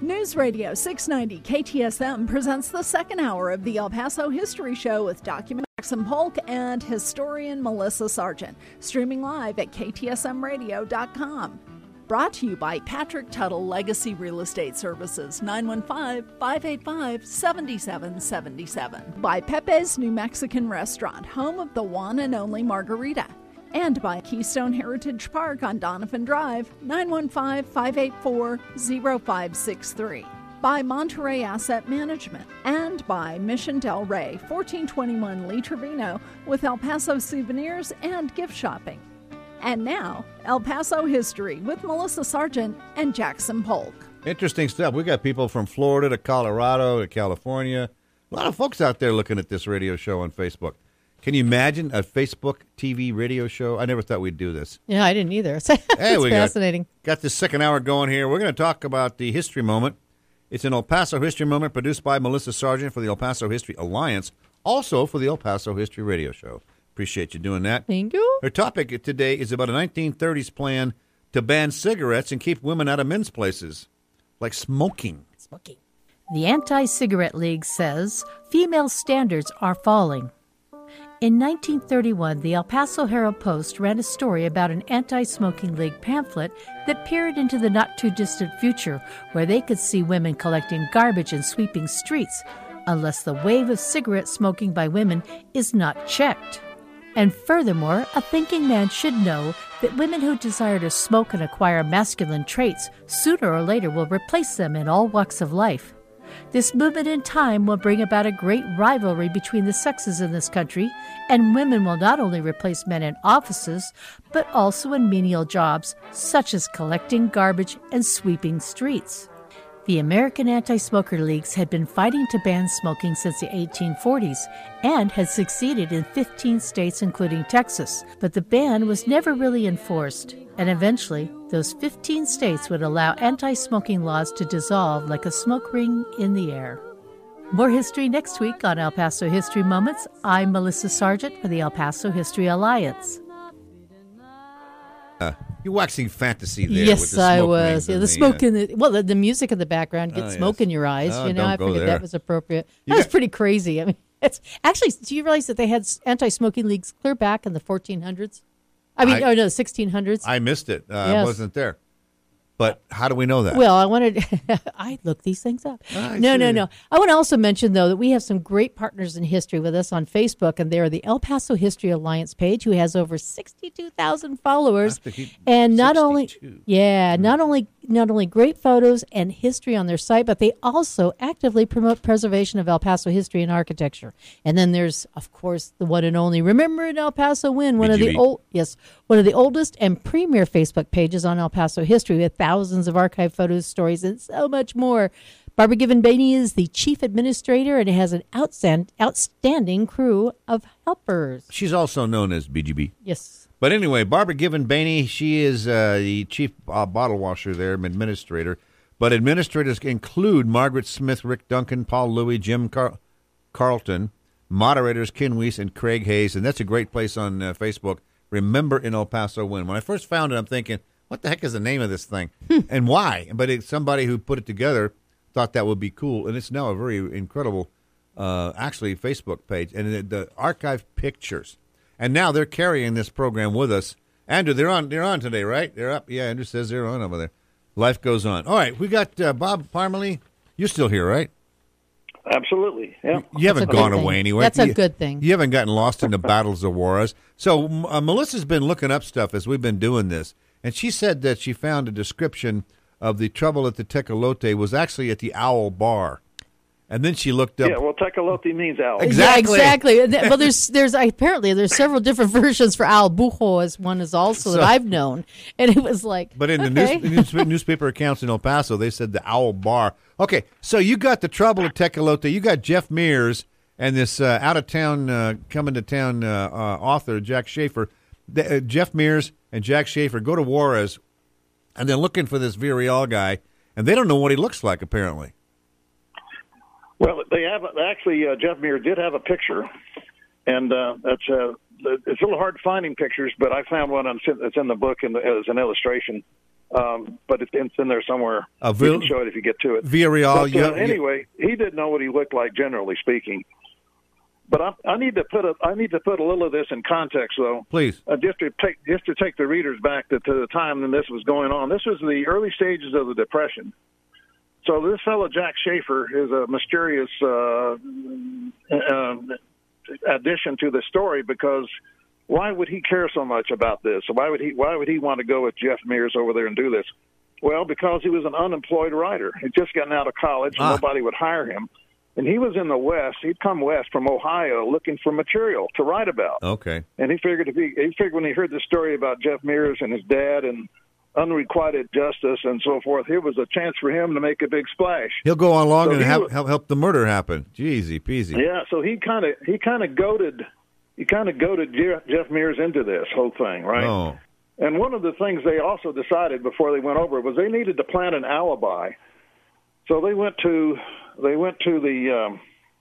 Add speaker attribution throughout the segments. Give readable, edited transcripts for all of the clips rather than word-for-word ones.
Speaker 1: News Radio 690 KTSM presents the second hour of the El Paso History Show with document Jackson Polk and historian Melissa Sargent, streaming live at ktsmradio.com. Brought to you by Patrick Tuttle Legacy Real Estate Services, 915-585-7777. By Pepe's New Mexican Restaurant, home of the one and only margarita. And by Keystone Heritage Park on Donovan Drive, 915-584-0563. By Monterey Asset Management. And by Mission Del Rey, 1421 Lee Trevino, with El Paso souvenirs and gift shopping. And now, El Paso History with Melissa Sargent and Jackson Polk.
Speaker 2: Interesting stuff. We got people from Florida to Colorado to California. A lot of folks out there looking at this radio show on Facebook. Can you imagine a Facebook TV radio show? I never thought we'd do this.
Speaker 3: Yeah, I didn't either. It's fascinating.
Speaker 2: Got this second hour going here. We're going to talk about the History Moment. It's an El Paso History Moment produced by Melissa Sargent for the El Paso History Alliance, also for the El Paso History Radio Show. Appreciate you doing that.
Speaker 3: Thank you.
Speaker 2: Her topic today is about a 1930s plan to ban cigarettes and keep women out of men's places, like smoking.
Speaker 4: The Anti-Cigarette League says female standards are falling. In 1931, the El Paso Herald-Post ran a story about an anti-smoking league pamphlet that peered into the not-too-distant future, where they could see women collecting garbage and sweeping streets, unless the wave of cigarette smoking by women is not checked. And furthermore, a thinking man should know that women who desire to smoke and acquire masculine traits sooner or later will replace them in all walks of life. This movement in time will bring about a great rivalry between the sexes in this country, and women will not only replace men in offices, but also in menial jobs, such as collecting garbage and sweeping streets. The American Anti-Smoker Leagues had been fighting to ban smoking since the 1840s and had succeeded in 15 states, including Texas, but the ban was never really enforced. And eventually, those 15 states would allow anti-smoking laws to dissolve like a smoke ring in the air. More history next week on El Paso History Moments. I'm Melissa Sargent for the El Paso History Alliance.
Speaker 2: You're waxing fantasy there.
Speaker 3: Yes,
Speaker 2: with the
Speaker 3: I
Speaker 2: smoke
Speaker 3: was.
Speaker 2: rings
Speaker 3: The smoke in the music in the background gets smoke in your eyes.
Speaker 2: Oh,
Speaker 3: I figured
Speaker 2: there.
Speaker 3: that was appropriate. That was pretty crazy. I mean, it's actually. Do you realize that they had anti-smoking leagues clear back in the 1400s? the 1600s.
Speaker 2: I missed it. I wasn't there. But how do we know that?
Speaker 3: Well, I look these things up. No. I want to also mention, though, that we have some great partners in history with us on Facebook, and they're the El Paso History Alliance page, who has over 62,000 followers. And not only great photos and history on their site, but they also actively promote preservation of El Paso history and architecture. And then there's, of course, the one and only Remember in El Paso Win, one of the oldest and premier Facebook pages on El Paso history, with thousands of archive photos, stories, and so much more. Barbara Given-Bainey is the chief administrator, and it has an outstanding crew of helpers.
Speaker 2: She's also known as BGB.
Speaker 3: Yes.
Speaker 2: But anyway, Barbara Given-Bainey, she is the chief bottle washer there, administrator. But administrators include Margaret Smith, Rick Duncan, Paul Louie, Jim Carlton, moderators Ken Weiss and Craig Hayes. And that's a great place on Facebook. Remember in El Paso Win. When I first found it, I'm thinking, what the heck is the name of this thing? And why? But somebody who put it together thought that would be cool. And it's now a very incredible, Facebook page. And the archive pictures. And now they're carrying this program with us. Andrew, they're on today, right? They're up. Yeah, Andrew says they're on over there. Life goes on. All right, we got Bob Parmalee. You're still here, right?
Speaker 5: Absolutely, yeah.
Speaker 2: You haven't gone away anywhere.
Speaker 3: That's a good thing.
Speaker 2: You haven't gotten lost in the battles of Juarez. So Melissa's been looking up stuff as we've been doing this, and she said that she found a description of the trouble at the Tecolote was actually at the Owl Bar. And then she looked up.
Speaker 5: Yeah, well, Tecolote means owl.
Speaker 2: Exactly.
Speaker 3: Yeah, exactly. Well, there's several different versions for Owl. Bujo is one that I've known, and it was like.
Speaker 2: But in the newspaper accounts in El Paso, they said the Owl Bar. Okay, so you got the trouble at Tecolote. You got Jeff Mears and this out of town, coming to town author Jack Schaefer. Jeff Mears and Jack Schaefer go to Juarez, and they're looking for this Villarreal guy, and they don't know what he looks like apparently.
Speaker 5: Well, they have actually. Jeff Mears did have a picture, and it's a little hard finding pictures, but I found one that's in the book as an illustration. but it's in there somewhere. You can show it if you get to it.
Speaker 2: Villarreal.
Speaker 5: But, anyway, he didn't know what he looked like, generally speaking. But I need to put a little of this in context, though.
Speaker 2: Please.
Speaker 5: Just to take the readers back to the time when this was going on. This was the early stages of the Depression. So this fellow Jack Schaefer is a mysterious addition to the story, because why would he care so much about this? Why would he want to go with Jeff Mears over there and do this? Well, because he was an unemployed writer. He'd just gotten out of college, and nobody would hire him. And he was in the West. He'd come west from Ohio looking for material to write about.
Speaker 2: Okay.
Speaker 5: And he figured when he heard the story about Jeff Mears and his dad and unrequited justice and so forth, here was a chance for him to make a big splash.
Speaker 2: He'll go on long and help the murder happen. Easy peasy.
Speaker 5: Yeah. So he kind of goaded Jeff Mears into this whole thing, right?
Speaker 2: Oh.
Speaker 5: And one of the things they also decided before they went over was they needed to plant an alibi. So they went to the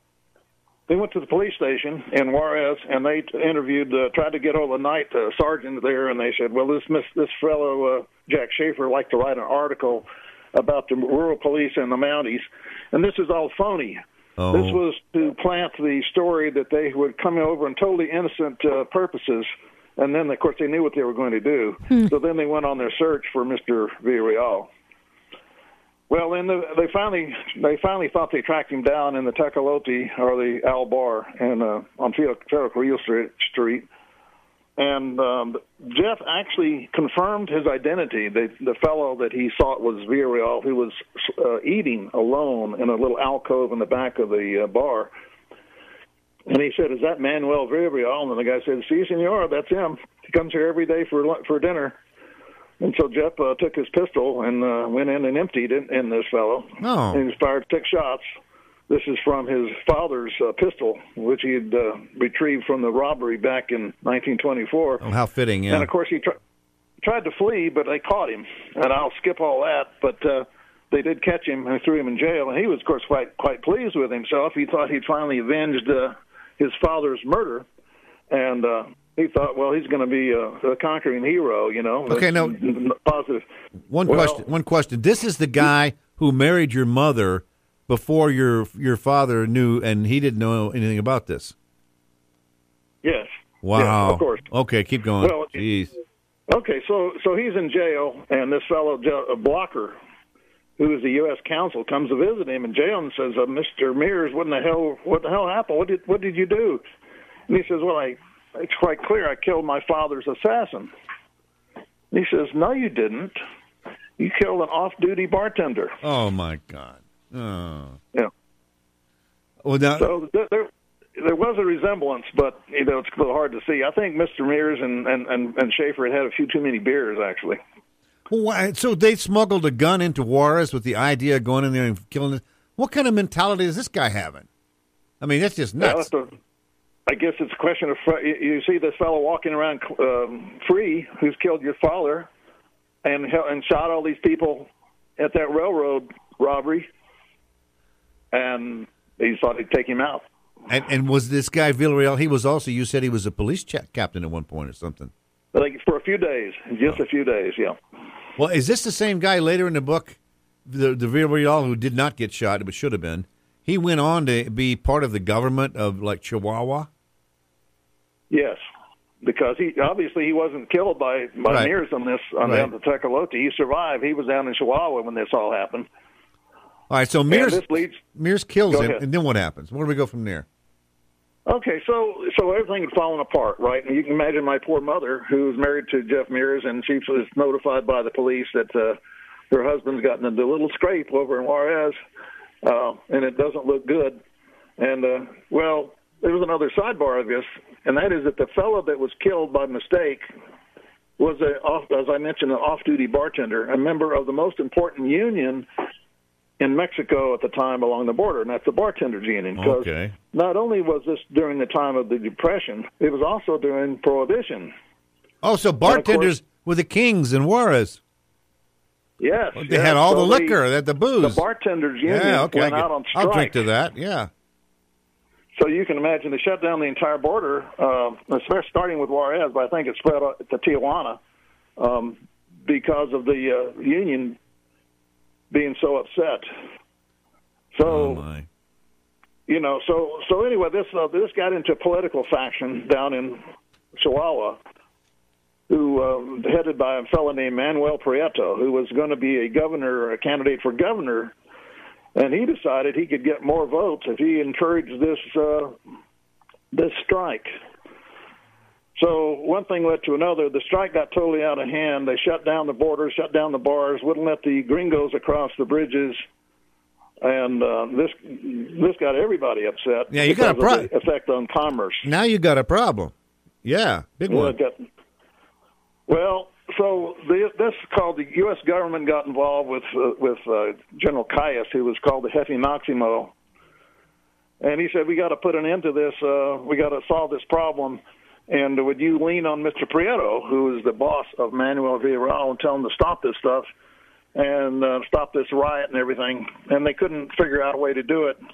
Speaker 5: police station in Juarez, and they tried to get hold of the night sergeant there, and they said, well, this fellow Jack Schaefer liked to write an article about the rural police in the Mounties, and this is all phony.
Speaker 2: Oh.
Speaker 5: This was to plant the story that they would come over on totally innocent purposes, and then, of course, they knew what they were going to do. So then they went on their search for Mr. Villarreal. Well, then they finally thought they tracked him down in the Tecolote, or the Al Bar, and on Ferrocarril Street. And Jeff actually confirmed his identity. The fellow that he thought was Villarreal, who was eating alone in a little alcove in the back of the bar. And he said, "Is that Manuel Villarreal?" And the guy said, "Si, senor, that's him. He comes here every day for dinner." And so Jeff took his pistol and went in and emptied it in this fellow.
Speaker 2: Oh.
Speaker 5: And he fired 6 shots. This is from his father's pistol, which he had retrieved from the robbery back in 1924.
Speaker 2: Oh, how fitting, yeah.
Speaker 5: And, of course, he tried to flee, but they caught him. And I'll skip all that, but they did catch him and threw him in jail. And he was, of course, quite pleased with himself. He thought he'd finally avenged his father's murder. And he thought, well, he's going to be a conquering hero, you know.
Speaker 2: Okay, now,
Speaker 5: positive.
Speaker 2: One question. This is the guy who married your mother before your father knew, and he didn't know anything about this.
Speaker 5: Yes.
Speaker 2: Wow.
Speaker 5: Yes, of course.
Speaker 2: Okay, keep going.
Speaker 5: Well,
Speaker 2: jeez.
Speaker 5: Okay, so he's in jail, and this fellow Blocker, who is the U.S. counsel, comes to visit him in jail and says, "Mr. Mears, what the hell happened? What did you do?" And he says, "Well, it's quite clear. I killed my father's assassin." And he says, "No, you didn't. You killed an off-duty bartender."
Speaker 2: Oh my God. Oh.
Speaker 5: Yeah.
Speaker 2: Well, now,
Speaker 5: so there was a resemblance, but it's a little hard to see. I think Mr. Mears and Schaefer had a few too many beers, actually.
Speaker 2: Well, why, so they smuggled a gun into Juarez with the idea of going in there and killing it. What kind of mentality is this guy having? I mean, that's just nuts.
Speaker 5: I guess it's a question of, you see this fellow walking around free who's killed your father and shot all these people at that railroad robbery, and he thought he'd take him out.
Speaker 2: And was this guy Villarreal? He was also, you said he was a police captain at one point or something.
Speaker 5: Like for a few days, a few days, yeah.
Speaker 2: Well, is this the same guy later in the book, the Villarreal who did not get shot, but should have been? He went on to be part of the government of, like, Chihuahua?
Speaker 5: Yes, because he wasn't killed by
Speaker 2: right.
Speaker 5: Mears on down the Tecolote. He survived. He was down in Chihuahua when this all happened.
Speaker 2: All right, so Mears kills him,
Speaker 5: ahead.
Speaker 2: and then what happens? Where do we go from there?
Speaker 5: Okay, so everything had fallen apart, right? And you can imagine my poor mother, who was married to Jeff Mears, and she was notified by the police that her husband's gotten into a little scrape over in Juarez, and it doesn't look good. And, well, there was another sidebar of this, and that is that the fellow that was killed by mistake was, as I mentioned, an off-duty bartender, a member of the most important union in Mexico at the time along the border, and that's the bartenders union.
Speaker 2: Okay.
Speaker 5: Not only was this during the time of the Depression, it was also during Prohibition.
Speaker 2: Oh, so bartenders were the kings in Juarez.
Speaker 5: Yes.
Speaker 2: They had all the liquor, they had the booze.
Speaker 5: The bartenders union went out on strike.
Speaker 2: I'll drink to that, yeah.
Speaker 5: So you can imagine they shut down the entire border, starting with Juarez, but I think it spread to Tijuana. because of the union being so upset. So,
Speaker 2: oh my.
Speaker 5: So anyway, this got into a political faction down in Chihuahua, who headed by a fellow named Manuel Prieto, who was going to be a candidate for governor, and he decided he could get more votes if he encouraged this strike. So one thing led to another. The strike got totally out of hand. They shut down the borders, shut down the bars, wouldn't let the gringos across the bridges, and this got everybody upset.
Speaker 2: Yeah, you got a problem.
Speaker 5: Effect on commerce.
Speaker 2: Now you got a problem. Yeah, big one.
Speaker 5: So this called the U.S. government got involved with General Caius, who was called the Jefe Maximo, and he said, we got to put an end to this. We got to solve this problem. And would you lean on Mr. Prieto, who is the boss of Manuel Villarreal, and tell him to stop this stuff and stop this riot and everything? And they couldn't figure out a way to do it.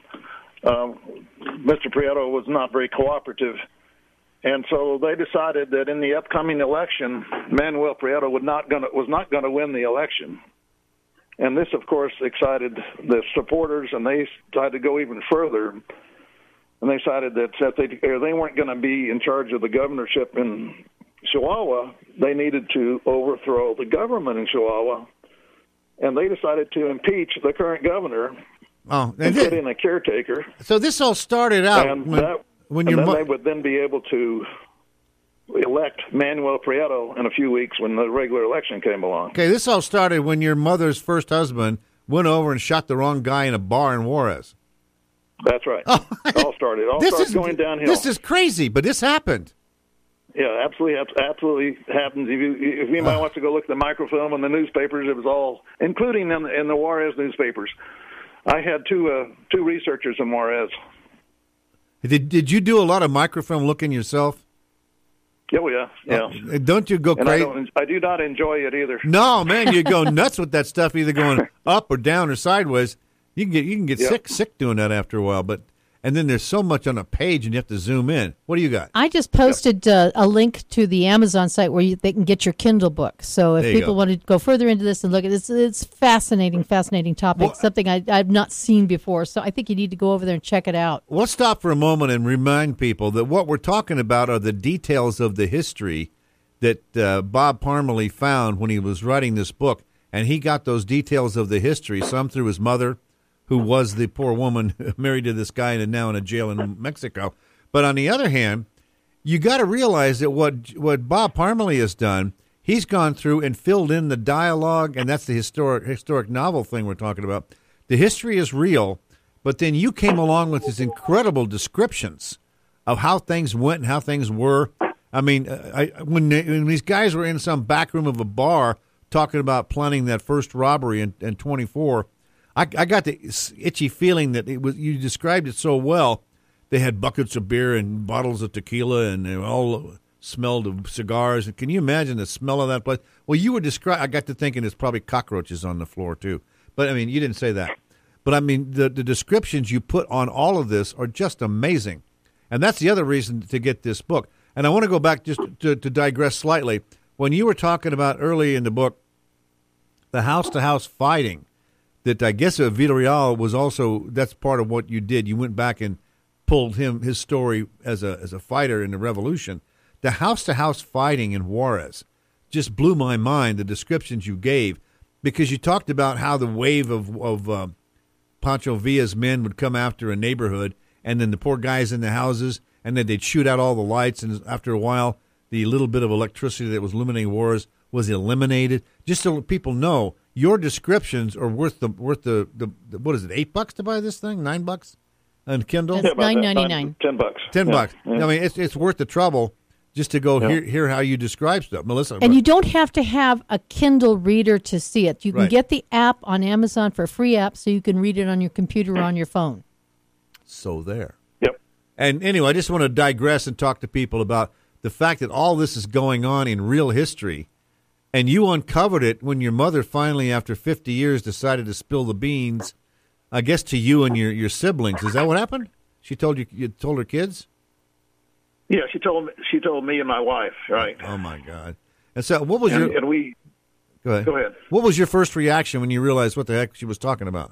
Speaker 5: Mr. Prieto was not very cooperative. And so they decided that in the upcoming election, Manuel Prieto was not going to win the election. And this, of course, excited the supporters, and they decided to go even further. And they decided that they weren't going to be in charge of the governorship in Chihuahua. They needed to overthrow the government in Chihuahua. And they decided to impeach the current governor and put in a caretaker.
Speaker 2: So this all started out
Speaker 5: and they would then be able to elect Manuel Prieto in a few weeks when the regular election came along.
Speaker 2: Okay, this all started when your mother's first husband went over and shot the wrong guy in a bar in Juarez.
Speaker 5: That's right.
Speaker 2: Oh,
Speaker 5: it all started going downhill.
Speaker 2: This is crazy, but this happened.
Speaker 5: Yeah, absolutely happens. If anybody wants to go look at the microfilm in the newspapers, it was all, including in the Juarez newspapers. I had two researchers in Juarez.
Speaker 2: Did you do a lot of microfilm looking yourself?
Speaker 5: Oh, yeah.
Speaker 2: Don't you go crazy?
Speaker 5: I do not enjoy it either.
Speaker 2: No, man, you go nuts with that stuff, either going up or down or sideways. You can get sick doing that after a while, and then there's so much on a page and you have to zoom in. What do you got?
Speaker 3: I just posted a link to the Amazon site where they can get your Kindle book. So if people want to go further into this and look at this, it's fascinating topic,
Speaker 2: well,
Speaker 3: something I've not seen before. So I think you need to go over there and check it out.
Speaker 2: Let's stop for a moment and remind people that what we're talking about are the details of the history that Bob Parmalee found when he was writing this book. And he got those details of the history, some through his mother, who was the poor woman married to this guy and now in a jail in Mexico. But on the other hand, you got to realize that what Bob Parmalee has done, he's gone through and filled in the dialogue, and that's the historic novel thing we're talking about. The history is real, but then you came along with these incredible descriptions of how things went and how things were. I mean, when these guys were in some back room of a bar talking about planning that first robbery in 24, I got the itchy feeling that it was. You described it so well. They had buckets of beer and bottles of tequila, and they all smelled of cigars. And can you imagine the smell of that place? Well, you were I got to thinking there's probably cockroaches on the floor too. But I mean, you didn't say that. But I mean, the descriptions you put on all of this are just amazing, and that's the other reason to get this book. And I want to go back just to digress slightly. When you were talking about early in the book, the house-to-house fighting. That I guess Villarreal was also, that's part of what you did. You went back and pulled his story as a fighter in the revolution. The house-to-house fighting in Juarez just blew my mind, the descriptions you gave, because you talked about how the wave of Pancho Villa's men would come after a neighborhood, and then the poor guys in the houses, and then they'd shoot out all the lights, and after a while, the little bit of electricity that was illuminating Juarez was eliminated. Just so people know, your descriptions are worth the what is it, $8 to buy this thing? $9 on Kindle?
Speaker 3: It's $9.99.
Speaker 5: $10.
Speaker 2: $10.
Speaker 5: Yeah.
Speaker 2: I mean, it's worth the trouble just to go hear how you describe stuff, Melissa.
Speaker 3: And you don't have to have a Kindle reader to see it. You can get the app on Amazon for a free app, so you can read it on your computer or on your phone.
Speaker 2: So there.
Speaker 5: Yep.
Speaker 2: And anyway, I just want to digress and talk to people about the fact that all this is going on in real history. And you uncovered it when your mother finally, after 50 years, decided to spill the beans, I guess, to you and your siblings. Is that what happened? She told you told her kids?
Speaker 5: Yeah, she told me and my wife, right.
Speaker 2: Oh, my God. And so what was
Speaker 5: and we
Speaker 2: Go ahead.
Speaker 5: Go ahead.
Speaker 2: What was your first reaction when you realized what the heck she was talking about?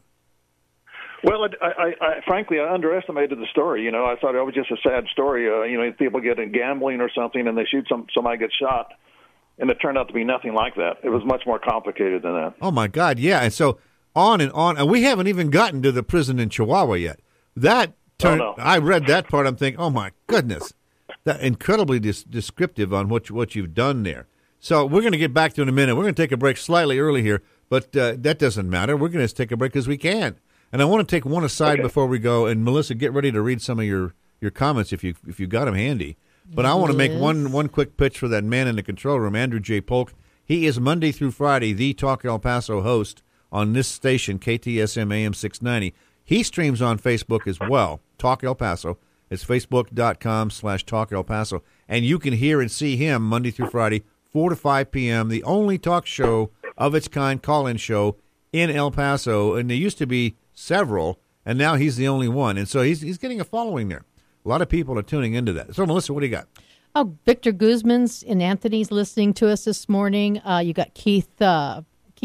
Speaker 5: Well, I frankly, I underestimated the story. You know, I thought it was just a sad story. You know, people get in gambling or something and they shoot somebody gets shot. And it turned out to be nothing like that. It was much more complicated than that.
Speaker 2: Oh, my God, yeah. And so on and on. And we haven't even gotten to the prison in Chihuahua yet. That turned,
Speaker 5: no.
Speaker 2: I read that part. I'm thinking, oh, my goodness. That incredibly descriptive on what you've done there. So we're going to get back to it in a minute. We're going to take a break slightly early here, but that doesn't matter. We're going to take a break because we can. And I want to take one aside before we go. And, Melissa, get ready to read some of your comments if you got them handy. But I want to make one quick pitch for that man in the control room, Andrew J. Polk. He is Monday through Friday the Talk El Paso host on this station, KTSM AM 690. He streams on Facebook as well, Talk El Paso. It's facebook.com/Talk El Paso. And you can hear and see him Monday through Friday, 4 to 5 p.m., the only talk show of its kind, call-in show in El Paso. And there used to be several, and now he's the only one. And so he's getting a following there. A lot of people are tuning into that. So, Melissa, what do you got?
Speaker 3: Oh, Victor Guzman's and Anthony's listening to us this morning. You got Keith. I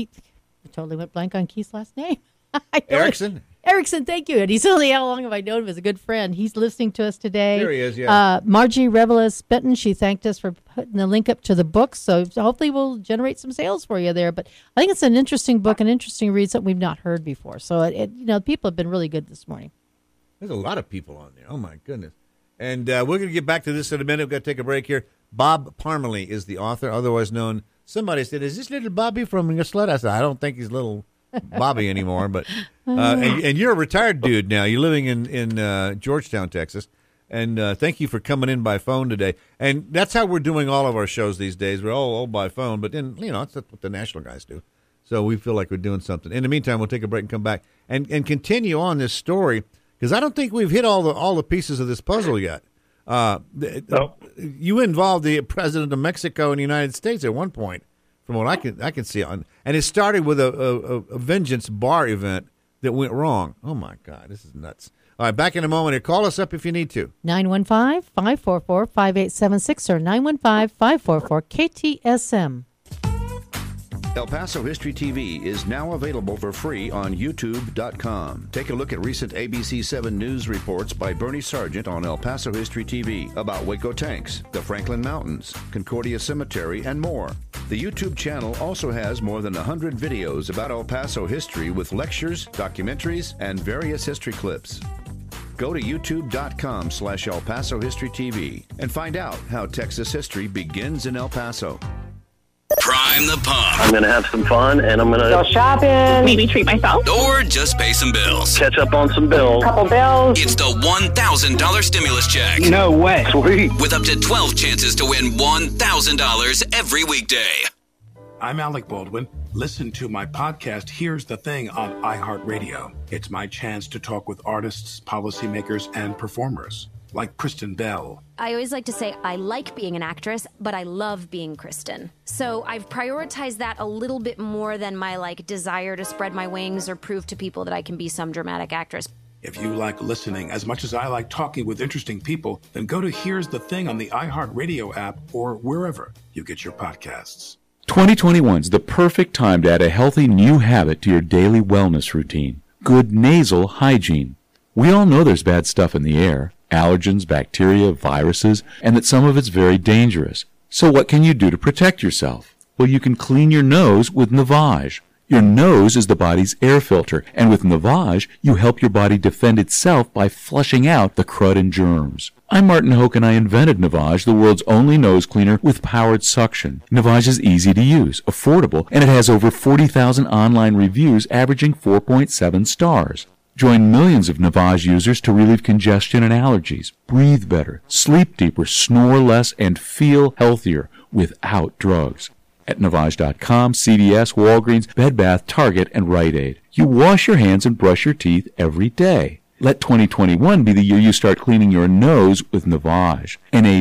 Speaker 3: totally went blank on Keith's last name.
Speaker 2: Erickson?
Speaker 3: Erickson, thank you. And he's only, how long have I known him as a good friend? He's listening to us today.
Speaker 2: There he is, yeah.
Speaker 3: Margie Reveles Benton, she thanked us for putting the link up to the book. So hopefully we'll generate some sales for you there. But I think it's an interesting book, an interesting read, something we've not heard before. So, people have been really good this morning.
Speaker 2: There's a lot of people on there. Oh, my goodness. And we're going to get back to this in a minute. We've got to take a break here. Bob Parmalee is the author, otherwise known. Somebody said, is this little Bobby from your sled? I said, I don't think he's little Bobby anymore. But and you're a retired dude now. You're living in Georgetown, Texas. And thank you for coming in by phone today. And that's how we're doing all of our shows these days. We're all by phone. But then, that's what the national guys do. So we feel like we're doing something. In the meantime, we'll take a break and come back and continue on this story. Because I don't think we've hit all the pieces of this puzzle yet.
Speaker 5: No.
Speaker 2: You involved the president of Mexico and the United States at one point, from what I can see on, and it started with a Vengeance bar event that went wrong. Oh my God, this is nuts! All right, back in a moment. Call us up if you need to.
Speaker 3: 915-544-5876 or 915-544-KTSM.
Speaker 6: El Paso History TV is now available for free on YouTube.com. Take a look at recent ABC 7 news reports by Bernie Sargent on El Paso History TV about Waco tanks, the Franklin Mountains, Concordia Cemetery, and more. The YouTube channel also has more than 100 videos about El Paso history with lectures, documentaries, and various history clips. Go to youtube.com/El Paso History TV and find out how Texas history begins in El Paso.
Speaker 7: Prime the pump.
Speaker 8: I'm going to have some fun, and I'm going to
Speaker 9: go shopping, maybe treat myself,
Speaker 7: or just pay some bills.
Speaker 8: Catch up on some bills.
Speaker 9: Couple bills.
Speaker 7: It's the $1,000 stimulus check.
Speaker 8: No way. Sweet.
Speaker 7: With up to 12 chances to win $1,000 every weekday.
Speaker 10: I'm Alec Baldwin. Listen to my podcast, Here's the Thing, on iHeartRadio. It's my chance to talk with artists, policymakers, and performers, like Kristen Bell.
Speaker 11: I always like to say I like being an actress, but I love being Kristen. So I've prioritized that a little bit more than my desire to spread my wings or prove to people that I can be some dramatic actress.
Speaker 10: If you like listening as much as I like talking with interesting people, then go to Here's the Thing on the iHeartRadio app or wherever you get your podcasts.
Speaker 12: 2021 is the perfect time to add a healthy new habit to your daily wellness routine. Good nasal hygiene. We all know there's bad stuff in the air. Allergens, bacteria, viruses, and that some of it's very dangerous. So what can you do to protect yourself? Well, you can clean your nose with Navage. Your nose is the body's air filter, and with Navage, you help your body defend itself by flushing out the crud and germs. I'm Martin Hoke, and I invented Navage, the world's only nose cleaner with powered suction. Navage is easy to use, affordable, and it has over 40,000 online reviews averaging 4.7 stars. Join millions of Navage users to relieve congestion and allergies, breathe better, sleep deeper, snore less, and feel healthier without drugs. At Navage.com, CVS, Walgreens, Bed Bath, Target, and Rite Aid. You wash your hands and brush your teeth every day. Let 2021 be the year you start cleaning your nose with Navage.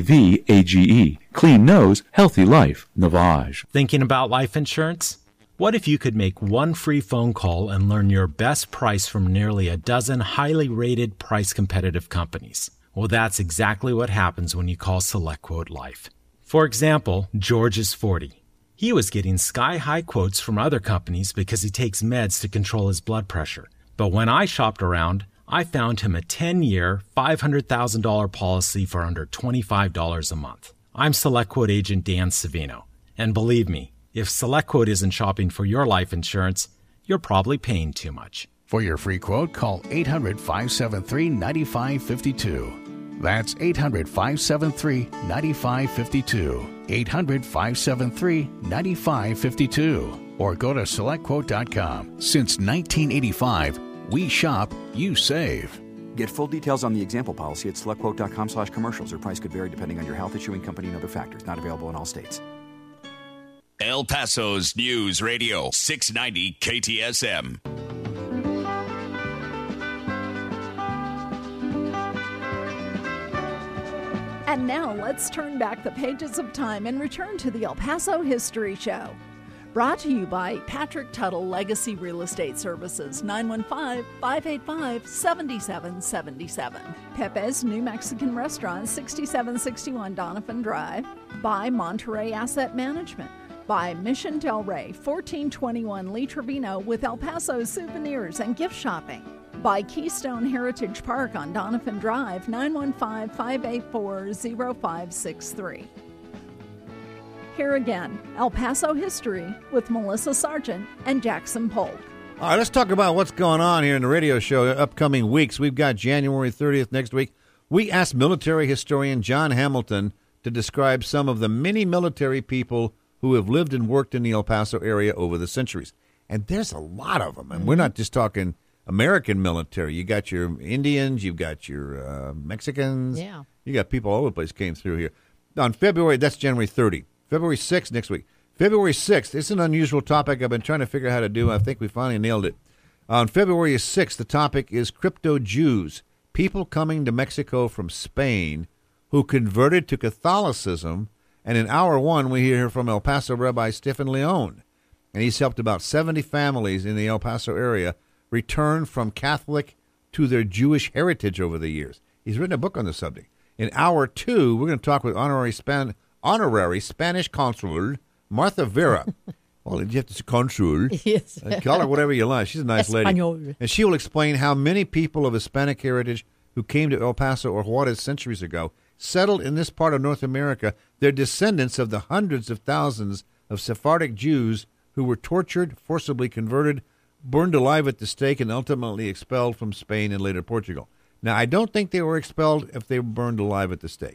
Speaker 12: Navage. Clean nose, healthy life. Navage.
Speaker 13: Thinking about life insurance? What if you could make one free phone call and learn your best price from nearly a dozen highly rated price-competitive companies? Well, that's exactly what happens when you call SelectQuote Life. For example, George is 40. He was getting sky-high quotes from other companies because he takes meds to control his blood pressure. But when I shopped around, I found him a 10-year, $500,000 policy for under $25 a month. I'm SelectQuote agent Dan Savino. And believe me, if SelectQuote isn't shopping for your life insurance, you're probably paying too much.
Speaker 14: For your free quote, call 800-573-9552. That's 800-573-9552. 800-573-9552. Or go to SelectQuote.com. Since 1985, we shop, you save.
Speaker 15: Get full details on the example policy at SelectQuote.com/commercials. Or price could vary depending on your health, issuing company, and other factors. Not available in all states.
Speaker 16: El Paso's News Radio, 690 KTSM.
Speaker 1: And now let's turn back the pages of time and return to the El Paso History Show. Brought to you by Patrick Tuttle Legacy Real Estate Services, 915-585-7777. Pepe's New Mexican Restaurant, 6761 Donovan Drive. By Monterey Asset Management. By Mission Del Rey, 1421 Lee Trevino with El Paso souvenirs and gift shopping. By Keystone Heritage Park on Donovan Drive, 915-584-0563. Here again, El Paso History with Melissa Sargent and Jackson Polk.
Speaker 2: All right, let's talk about what's going on here in the radio show upcoming weeks. We've got January 30th next week. We asked military historian John Hamilton to describe some of the many military people who have lived and worked in the El Paso area over the centuries. And there's a lot of them. And we're not just talking American military. You got your Indians, you've got your Mexicans.
Speaker 3: Yeah.
Speaker 2: You got people all over the place came through here. On February, that's January 30. February 6th next week. February 6th, it's an unusual topic I've been trying to figure out how to do. I think we finally nailed it. On February 6th, the topic is crypto-Jews, people coming to Mexico from Spain who converted to Catholicism. And in hour one, we hear from El Paso Rabbi Stephen Leon. And he's helped about 70 families in the El Paso area return from Catholic to their Jewish heritage over the years. He's written a book on the subject. In hour two, we're going to talk with honorary Spanish consul Martha Vera. Well, you have to say consul.
Speaker 3: Yes.
Speaker 2: Call her whatever you like. She's a nice lady.
Speaker 3: Espanol.
Speaker 2: And she will explain how many people of Hispanic heritage who came to El Paso or Juarez centuries ago settled in this part of North America. They're descendants of the hundreds of thousands of Sephardic Jews who were tortured, forcibly converted, burned alive at the stake, and ultimately expelled from Spain and later Portugal. Now, I don't think they were expelled if they were burned alive at the stake.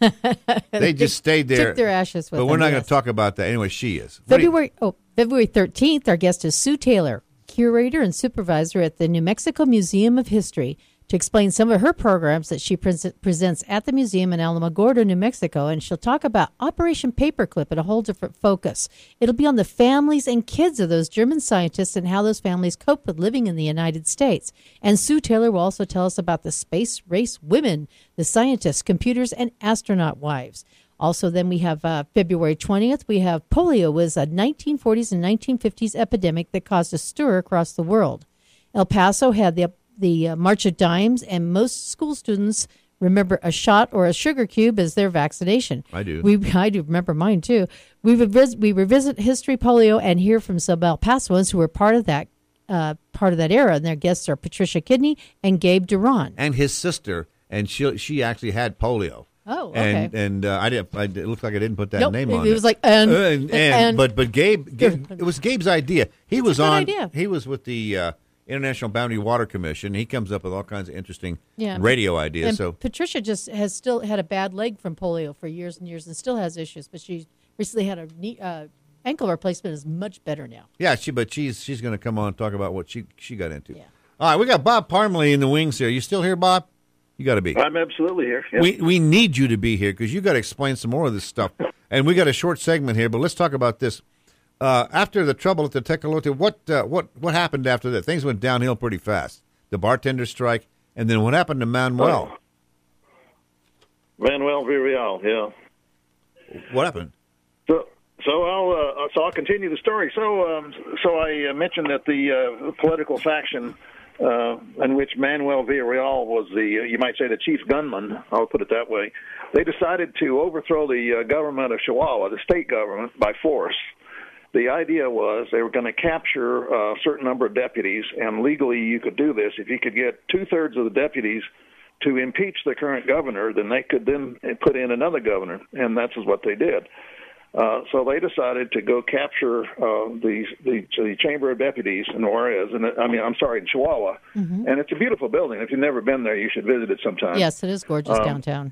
Speaker 2: They just stayed there.
Speaker 3: Took their ashes with
Speaker 2: them. But we're
Speaker 3: them,
Speaker 2: not going to talk about that. Anyway, she is.
Speaker 3: February 13th, our guest is Sue Taylor, curator and supervisor at the New Mexico Museum of History, to explain some of her programs that she presents at the museum in Alamogordo, New Mexico, and she'll talk about Operation Paperclip at a whole different focus. It'll be on the families and kids of those German scientists and how those families cope with living in the United States. And Sue Taylor will also tell us about the space race women, the scientists, computers, and astronaut wives. Also, then we have February 20th, we have polio was a 1940s and 1950s epidemic that caused a stir across the world. El Paso had the March of Dimes, and most school students remember a shot or a sugar cube as their vaccination.
Speaker 2: I do.
Speaker 3: I do remember mine, too. We revisit history, polio, and hear from some El Pasoans who were part of that era. And their guests are Patricia Kidney and Gabe Duran.
Speaker 2: And his sister, and she actually had polio.
Speaker 3: Oh, okay.
Speaker 2: And it looked like I didn't put that name on it.
Speaker 3: It was like,
Speaker 2: but Gabe, it was Gabe's idea. He was with the International Boundary Water Commission. He comes up with all kinds of interesting radio ideas.
Speaker 3: And
Speaker 2: so
Speaker 3: Patricia just has still had a bad leg from polio for years and years and still has issues, but she recently had a knee, ankle replacement, is much better now.
Speaker 2: Yeah, she's going to come on and talk about what she got into. Yeah. All right, we got Bob Parmley in the wings here. You still here, Bob? You got to be.
Speaker 5: I'm absolutely here. Yep.
Speaker 2: We need you to be here because you got to explain some more of this stuff. And we got a short segment here, but let's talk about this. After the trouble at the Tecolote, what happened after that? Things went downhill pretty fast. The bartender strike, and then what happened to Manuel?
Speaker 5: Manuel Villarreal, yeah.
Speaker 2: What happened?
Speaker 5: So I'll continue the story. So I mentioned that the political faction in which Manuel Villarreal was you might say the chief gunman, I'll put it that way, they decided to overthrow the government of Chihuahua, the state government, by force. the idea was they were going to capture a certain number of deputies, and legally you could do this. If you could get 2/3 of the deputies to impeach the current governor, then they could then put in another governor, and that's what they did. So they decided to go capture the Chamber of Deputies in Juarez, and in Chihuahua. Mm-hmm. And it's a beautiful building. If you've never been there, you should visit it sometime.
Speaker 3: Yes, it is gorgeous downtown.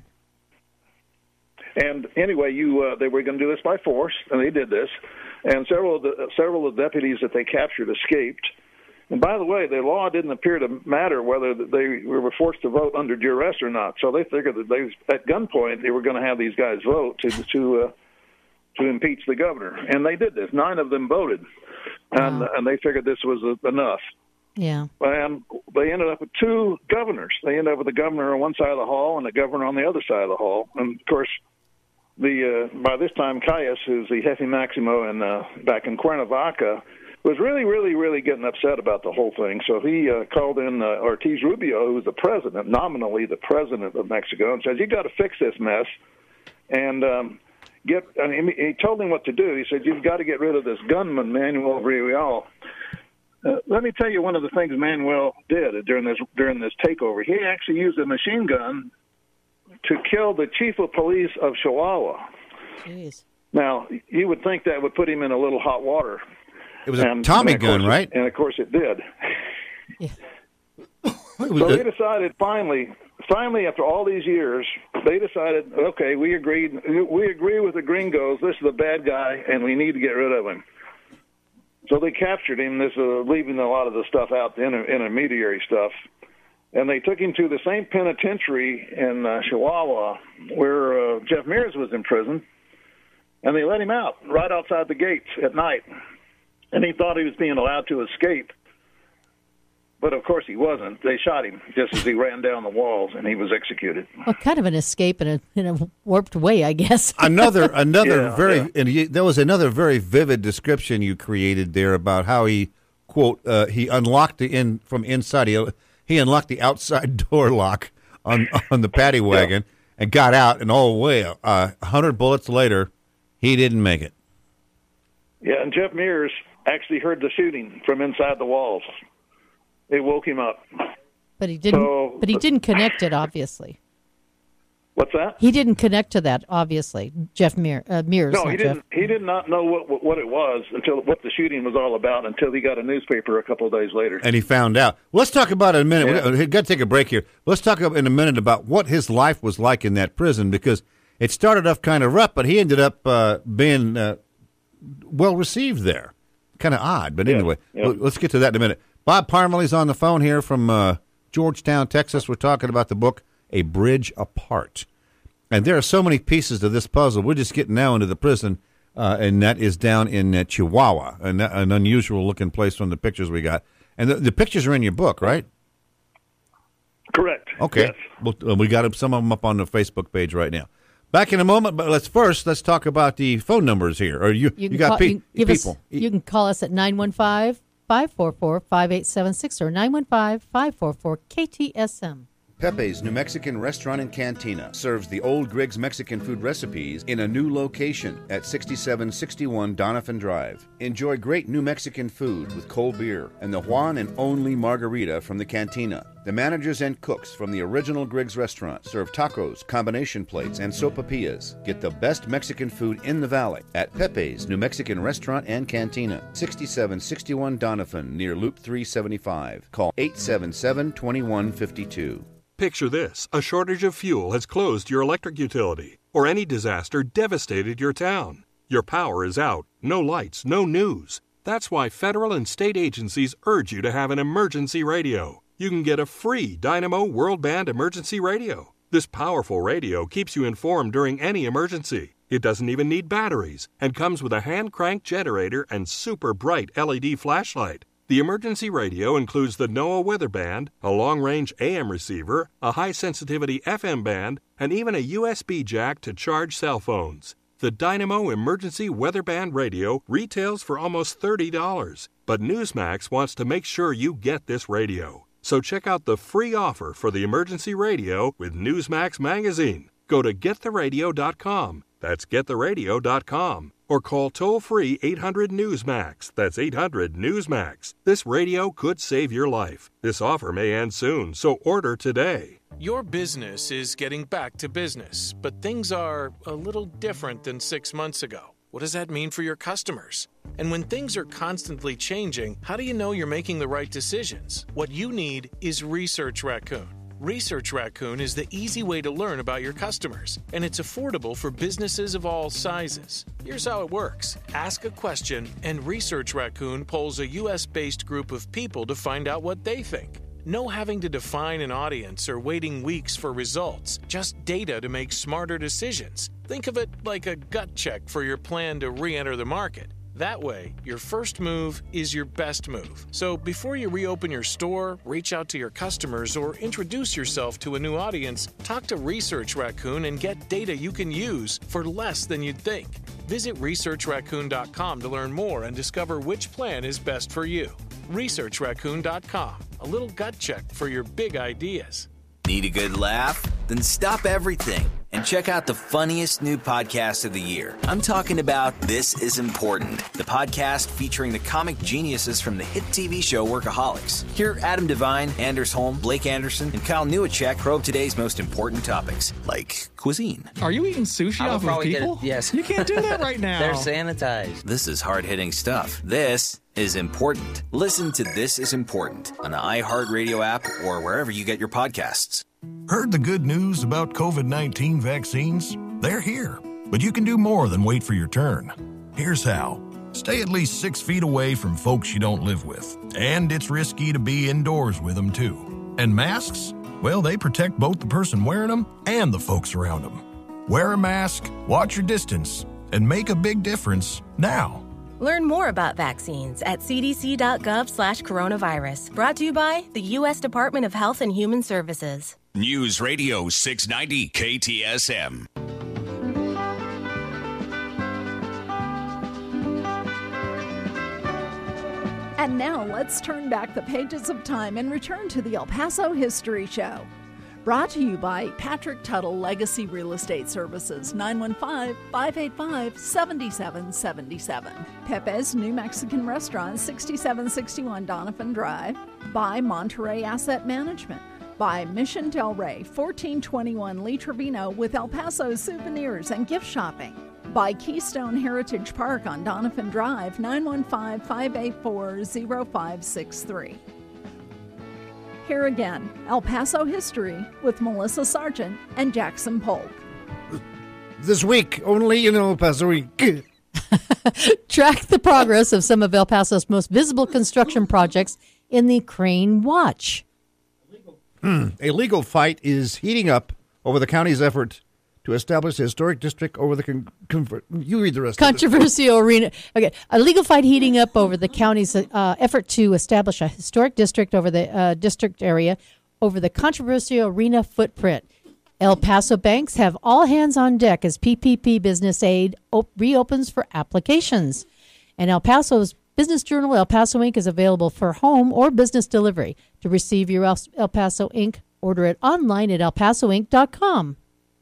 Speaker 5: And anyway, they were going to do this by force, and they did this. And several of the deputies that they captured escaped. And by the way, the law didn't appear to matter whether they were forced to vote under duress or not. So they figured that at gunpoint they were going to have these guys vote to impeach the governor, and they did this. 9 of them voted, and they figured this was enough.
Speaker 3: Yeah.
Speaker 5: And they ended up with 2 governors. They ended up with the governor on one side of the hall and the governor on the other side of the hall. And of course, by this time, Calles, who's the Jefe Maximo back in Cuernavaca, was really, really, really getting upset about the whole thing. So he called in Ortiz Rubio, who was the president, nominally the president of Mexico, and said, "You got to fix this mess." And he told him what to do. He said, "You've got to get rid of this gunman, Manuel Villarreal." Let me tell you one of the things Manuel did during this takeover. He actually used a machine gun to kill the chief of police of Chihuahua.
Speaker 3: Jeez.
Speaker 5: Now, you would think that would put him in a little hot water.
Speaker 2: It was a Tommy gun, right?
Speaker 5: And, of course, it did.
Speaker 3: Yeah.
Speaker 5: So they decided finally, after all these years, they decided, okay, we agree with the gringos. This is a bad guy, and we need to get rid of him. So they captured him, leaving a lot of the stuff out, the intermediary stuff. And they took him to the same penitentiary in Chihuahua where Jeff Mears was in prison, and they let him out right outside the gates at night. And he thought he was being allowed to escape. But, of course, he wasn't. They shot him just as he ran down the walls, and he was executed.
Speaker 3: Well, kind of an escape in a warped way, I guess.
Speaker 2: There was another very vivid description you created there about how he, quote, he unlocked from inside. He unlocked the outside door lock on the paddy wagon and got out, and 100 bullets later, he didn't make it.
Speaker 5: Yeah, and Jeff Mears actually heard the shooting from inside the walls. It woke him up.
Speaker 3: But he didn't. But he didn't connect it, obviously.
Speaker 5: What's that?
Speaker 3: He didn't connect to that, obviously. Jeff Mears.
Speaker 5: No, he didn't. He did not know what it was what the shooting was all about until he got a newspaper a couple of days later.
Speaker 2: And he found out. Let's talk about it in a minute.
Speaker 5: Yeah.
Speaker 2: We've got to take a break here. Let's talk in a minute about what his life was like in that prison, because it started off kind of rough, but he ended up being well received there. Kind of odd, but anyway, let's get to that in a minute. Bob Parmalee's on the phone here from Georgetown, Texas. We're talking about the book, A Bridge Apart. And there are so many pieces to this puzzle. We're just getting now into the prison, and that is down in Chihuahua, an unusual-looking place from the pictures we got. And the pictures are in your book, right?
Speaker 5: Correct.
Speaker 2: Okay. Yes. We got some of them up on the Facebook page right now. Back in a moment, but let's talk about the phone numbers here. Or you got people.
Speaker 3: You can call us at 915-544-5876 or 915-544-KTSM.
Speaker 6: Pepe's New Mexican Restaurant and Cantina serves the old Griggs Mexican food recipes in a new location at 6761 Doniphan Drive. Enjoy great New Mexican food with cold beer and the one and only margarita from the cantina. The managers and cooks from the original Griggs restaurant serve tacos, combination plates, and sopapillas. Get the best Mexican food in the valley at Pepe's New Mexican Restaurant and Cantina, 6761 Doniphan, near Loop 375. Call 877-2152.
Speaker 17: Picture this. A shortage of fuel has closed your electric utility, or any disaster devastated your town. Your power is out, no lights, no news. That's why federal and state agencies urge you to have an emergency radio. You can get a free Dynamo World Band emergency radio. This powerful radio keeps you informed during any emergency. It doesn't even need batteries and comes with a hand-crank generator and super bright LED flashlight. The emergency radio includes the NOAA weather band, a long-range AM receiver, a high-sensitivity FM band, and even a USB jack to charge cell phones. The Dynamo Emergency Weather Band radio retails for almost $30, but Newsmax wants to make sure you get this radio. So check out the free offer for the emergency radio with Newsmax magazine. Go to gettheradio.com That's gettheradio.com. Or call toll-free 800-NEWSMAX. That's 800-NEWSMAX. This radio could save your life. This offer may end soon, so order today.
Speaker 18: Your business is getting back to business, but things are a little different than 6 months ago. What does that mean for your customers? And when things are constantly changing, how do you know you're making the right decisions? What you need is Research Raccoon. Research Raccoon is the easy way to learn about your customers, and it's affordable for businesses of all sizes. Here's how it works. Ask a question, and Research Raccoon polls a U.S.-based group of people to find out what they think. No having to define an audience or waiting weeks for results, just data to make smarter decisions. Think of it like a gut check for your plan to re-enter the market. That way, your first move is your best move. So before you reopen your store, reach out to your customers, or introduce yourself to a new audience, talk to Research Raccoon and get data you can use for less than you'd think. Visit ResearchRaccoon.com to learn more and discover which plan is best for you. ResearchRaccoon.com, a little gut check for your big ideas.
Speaker 19: Need a good laugh? Then stop everything and check out the funniest new podcast of the year. I'm talking about This Is Important, the podcast featuring the comic geniuses from the hit TV show Workaholics. Hear Adam Devine, Anders Holm, Blake Anderson, and Kyle Newacek probe today's most important topics, like cuisine.
Speaker 20: Are you eating sushi off of people?
Speaker 19: Yes.
Speaker 20: You can't do that right now.
Speaker 19: They're sanitized. This is hard-hitting stuff. This is important. Listen to This Is Important on the iHeartRadio app or wherever you get your podcasts.
Speaker 21: Heard the good news about COVID-19 vaccines? They're here, but you can do more than wait for your turn. Here's how. Stay at least 6 feet away from folks you don't live with, and it's risky to be indoors with them too. And masks? Well, they protect both the person wearing them and the folks around them. Wear a mask, watch your distance, and make a big difference now.
Speaker 22: Learn more about vaccines at cdc.gov/coronavirus. Brought to you by the U.S. Department of Health and Human Services.
Speaker 16: News Radio 690 KTSM.
Speaker 1: And now let's turn back the pages of time and return to the El Paso History Show. Brought to you by Patrick Tuttle Legacy Real Estate Services, 915-585-7777. Pepe's New Mexican Restaurant, 6761 Donovan Drive. By Monterey Asset Management. By Mission Del Rey, 1421 Lee Trevino with El Paso souvenirs and gift shopping. By Keystone Heritage Park on Donovan Drive, 915-584-0563. Here again, El Paso History with Melissa Sargent and Jackson Polk.
Speaker 2: This week, only in El Paso.
Speaker 3: Track the progress of some of El Paso's most visible construction projects in the Crane Watch.
Speaker 2: A legal fight is heating up over the county's effort to establish a historic district over the you read the rest.
Speaker 3: Controversial arena. Okay, a legal fight heating up over the county's effort to establish a historic district over the district area over the controversial arena footprint. El Paso banks have all hands on deck as PPP business aid reopens for applications. And El Paso's business journal, El Paso Inc., is available for home or business delivery. To receive your El Paso Inc., order it online at elpasoinc.com.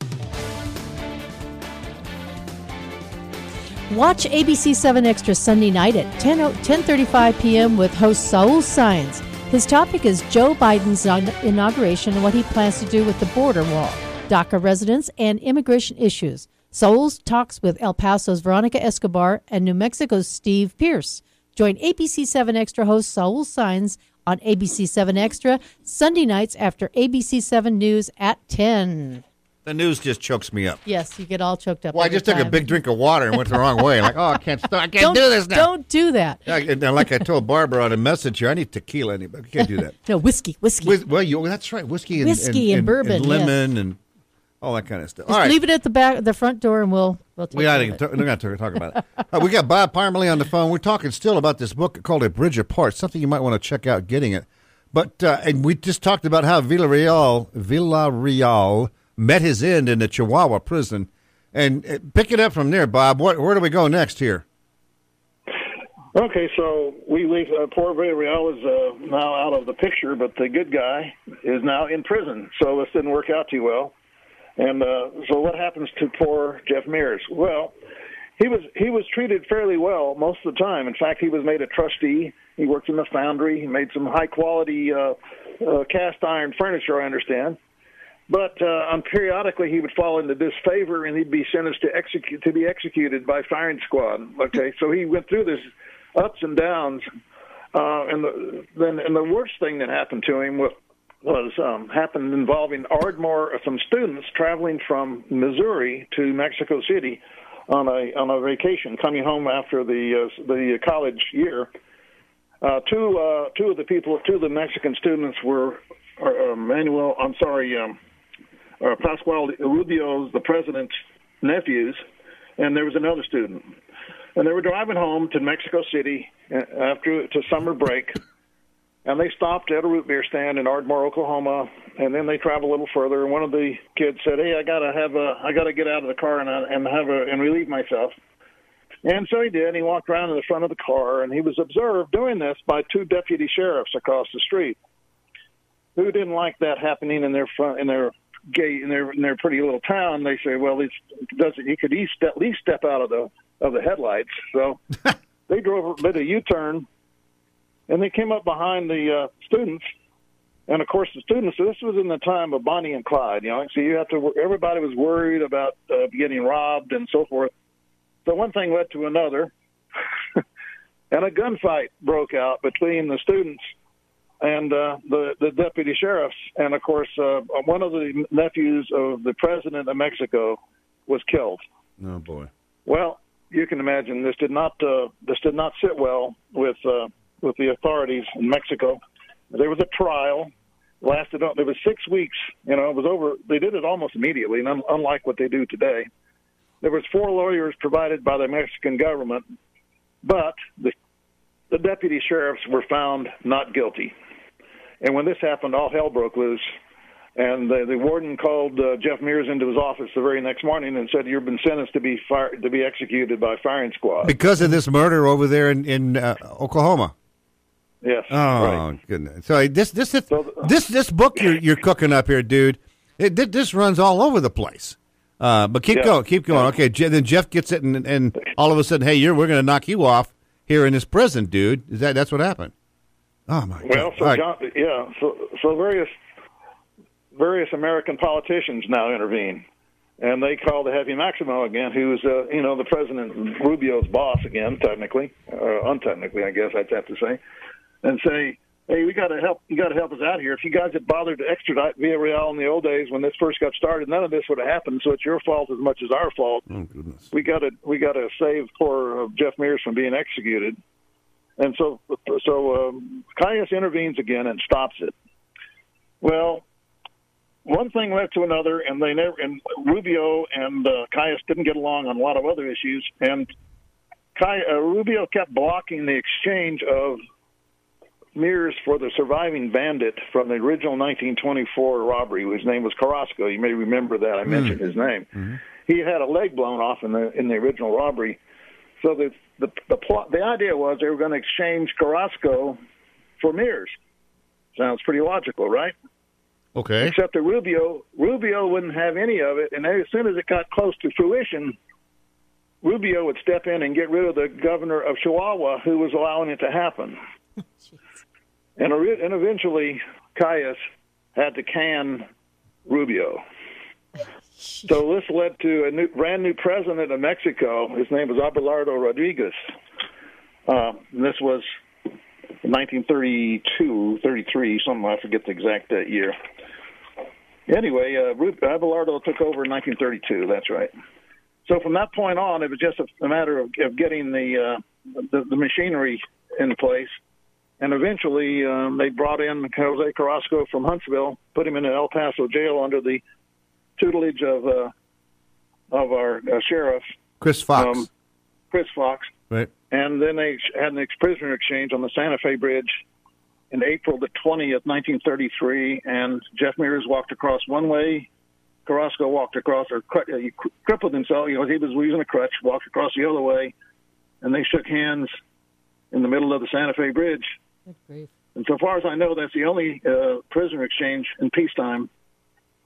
Speaker 3: Watch ABC 7 Extra Sunday night at 10:35 p.m. with host Saul Saenz. His topic is Joe Biden's inauguration and what he plans to do with the border wall, DACA residents, and immigration issues. Saul talks with El Paso's Veronica Escobar and New Mexico's Steve Pierce. Join ABC 7 Extra host Saul Saenz on ABC 7 Extra Sunday nights after ABC 7 News at 10.
Speaker 2: The news just chokes me up.
Speaker 3: Yes, you get all choked up.
Speaker 2: Well, I just took a big drink of water and went the wrong way. Like, I can't do this now.
Speaker 3: Don't do that.
Speaker 2: Yeah, and like I told Barbara on a message here, I need tequila. I can't do that.
Speaker 3: No, whiskey.
Speaker 2: That's right. Whiskey and
Speaker 3: bourbon.
Speaker 2: And lemon and all that kind of stuff.
Speaker 3: Just
Speaker 2: all right.
Speaker 3: leave it at the front door and we'll take
Speaker 2: we got to talk about it. We got Bob Parmalee on the phone. We're talking still about this book called A Bridge Apart, something you might want to check out getting it. But and we just talked about how Villarreal met his end in the Chihuahua prison. And pick it up from there, Bob. Where do we go next here?
Speaker 5: Okay, so we leave. Poor Villarreal is now out of the picture, but the good guy is now in prison. So this didn't work out too well. And so what happens to poor Jeff Mears? Well, he was treated fairly well most of the time. In fact, he was made a trustee. He worked in the foundry. He made some high-quality cast iron furniture, I understand. But periodically he would fall into disfavor, and he'd be sentenced to be executed by firing squad. Okay, so he went through this ups and downs, and the worst thing that happened to him was happened involving some students traveling from Missouri to Mexico City on a vacation, coming home after the college year. Two of the Mexican students were Pascual Rubio's, the president's nephews, and there was another student. And they were driving home to Mexico City to summer break, and they stopped at a root beer stand in Ardmore, Oklahoma, and then they traveled a little further. And one of the kids said, "Hey, I gotta get out of the car and relieve myself." And so he did. And he walked around in the front of the car, and he was observed doing this by two deputy sheriffs across the street, who didn't like that happening in their pretty little town. They say, "Well, he could at least step out of the headlights." So they did a U-turn, and they came up behind the students. And of course, the students. So this was in the time of Bonnie and Clyde. So everybody was worried about getting robbed and so forth. So one thing led to another, and a gunfight broke out between the students and the deputy sheriffs. And of course, one of the nephews of the president of Mexico was killed.
Speaker 2: Oh boy!
Speaker 5: Well, you can imagine this did not sit well with the authorities in Mexico. There was a trial. There was 6 weeks. It was over. They did it almost immediately, and unlike what they do today. There was 4 lawyers provided by the Mexican government, but the deputy sheriffs were found not guilty. And when this happened, all hell broke loose. And the warden called Jeff Mears into his office the very next morning and said, "You've been sentenced to be executed by firing squad
Speaker 2: because of this murder over there in Oklahoma."
Speaker 5: Yes.
Speaker 2: Oh,
Speaker 5: right.
Speaker 2: Goodness! So this book you're cooking up here, dude. This runs all over the place. But keep going. Okay, then Jeff gets it, and all of a sudden, hey, we're going to knock you off here in this prison, dude. That's what happened? Oh my God!
Speaker 5: So various American politicians now intervene, and they call the Heavy Maximo again, who's the President Rubio's boss again, technically, untechnically, I guess I'd have to say, and say, "Hey, we got to help. You got to help us out here. If you guys had bothered to extradite Villarreal in the old days when this first got started, none of this would have happened. So it's your fault as much as our fault.
Speaker 2: Oh goodness!
Speaker 5: We got to save poor Jeff Mears from being executed." And so Calles intervenes again and stops it. Well, one thing led to another, and Rubio and Calles didn't get along on a lot of other issues, and Rubio kept blocking the exchange of Mears for the surviving bandit from the original 1924 robbery, whose name was Carrasco. You may remember that. I mentioned his name. Mm-hmm. He had a leg blown off in the original robbery. So the idea was they were going to exchange Carrasco for Mears. Sounds pretty logical, right?
Speaker 2: Okay.
Speaker 5: Except that Rubio wouldn't have any of it, and as soon as it got close to fruition, Rubio would step in and get rid of the governor of Chihuahua, who was allowing it to happen. And eventually, Calles had to can Rubio. So this led to a brand new president of Mexico. His name was Abelardo Rodriguez. And this was 1932, 33, something, I forget the exact year. Anyway, Abelardo took over in 1932, that's right. So from that point on, it was just a matter of getting the machinery in place. And eventually, they brought in Jose Carrasco from Huntsville, put him in an El Paso jail under the tutelage of our sheriff,
Speaker 2: Chris Fox.
Speaker 5: Right. And then they had an prisoner exchange on the Santa Fe Bridge in April the 20th, 1933, and Jeff Mears walked across one way. Carrasco walked across, or he crippled himself. He was using a crutch, walked across the other way, and they shook hands in the middle of the Santa Fe Bridge.
Speaker 3: Good grief.
Speaker 5: And so far as I know, that's the only prisoner exchange in peacetime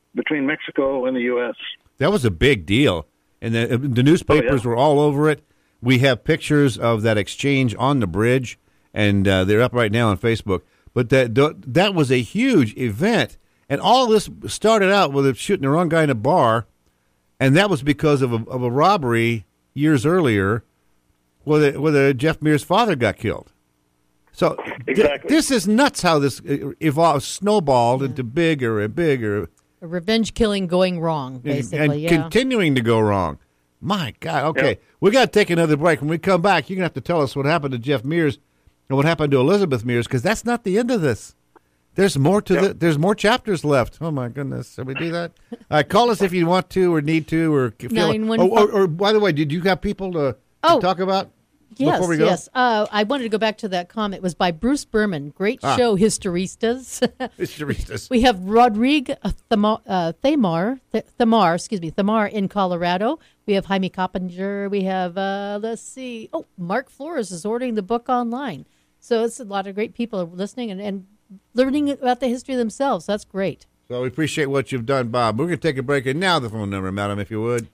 Speaker 5: between Mexico and the U.S.
Speaker 2: That was a big deal, and the newspapers were all over it. We have pictures of that exchange on the bridge, and they're up right now on Facebook. But that was a huge event, and all of this started out with shooting the wrong guy in a bar, and that was because of a robbery years earlier, where Jeff Mears' father got killed. So this is nuts how this evolved, snowballed into bigger and bigger.
Speaker 3: A revenge killing going wrong, basically,
Speaker 2: and continuing to go wrong. My God, okay. We got to take another break. When we come back, you're going to have to tell us what happened to Jeff Mears and what happened to Elizabeth Mears, because that's not the end of this. There's more to there's more chapters left. Oh, my goodness. Shall we do that? Call us if you want to or need to. Or by the way, did you have people to talk about?
Speaker 3: Yes,
Speaker 2: before we go?
Speaker 3: Yes. I wanted to go back to that comment. It was by Bruce Berman. Great show, Historistas.
Speaker 2: Historistas.
Speaker 3: We have Rodrigue Thamar in Colorado. We have Jaime Coppinger. We have, Mark Flores is ordering the book online. So it's a lot of great people listening and learning about the history themselves. That's great.
Speaker 2: So we appreciate what you've done, Bob. We're going to take a break, and now the phone number, madam, if you would.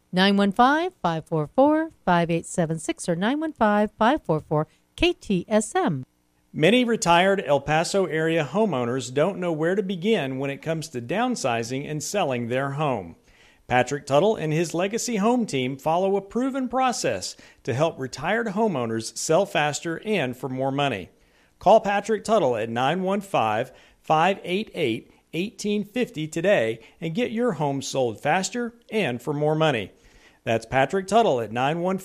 Speaker 3: 915-544-5876 or 915-544-KTSM.
Speaker 4: Many retired El Paso area homeowners don't know where to begin when it comes to downsizing and selling their home. Patrick Tuttle and his Legacy Home team follow a proven process to help retired homeowners sell faster and for more money. Call Patrick Tuttle at 915-588-1850 today and get your home sold faster and for more money. That's Patrick Tuttle at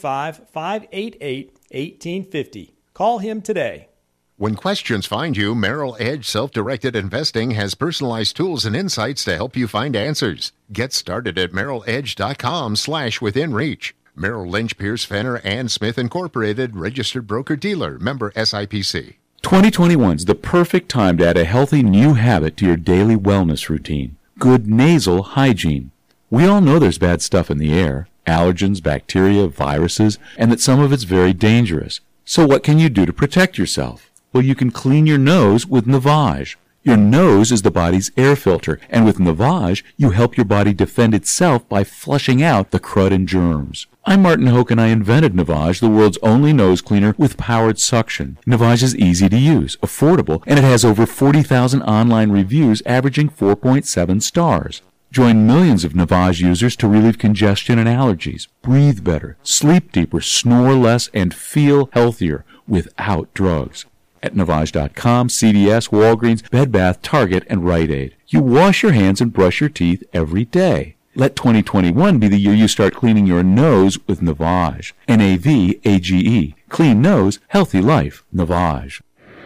Speaker 4: 915-588-1850. Call him today.
Speaker 9: When questions find you, Merrill Edge Self-Directed Investing has personalized tools and insights to help you find answers. Get started at merrilledge.com/withinreach. Merrill Lynch, Pierce, Fenner, and Smith Incorporated, registered broker-dealer, member SIPC.
Speaker 12: 2021 is the perfect time to add a healthy new habit to your daily wellness routine. Good nasal hygiene. We all know there's bad stuff in the air, allergens, bacteria, viruses, and that some of it's very dangerous. So what can you do to protect yourself? Well, you can clean your nose with Navage. Your nose is the body's air filter, and with Navage, you help your body defend itself by flushing out the crud and germs. I'm Martin Hoke, and I invented Navage, the world's only nose cleaner with powered suction. Navage is easy to use, affordable, and it has over 40,000 online reviews averaging 4.7 stars. Join millions of Navage users to relieve congestion and allergies, breathe better, sleep deeper, snore less, and feel healthier without drugs. At Navage.com, CVS, Walgreens, Bed Bath, Target, and Rite Aid. You wash your hands and brush your teeth every day. Let 2021 be the year you start cleaning your nose with Navage. Navage. Clean nose, healthy life. Navage.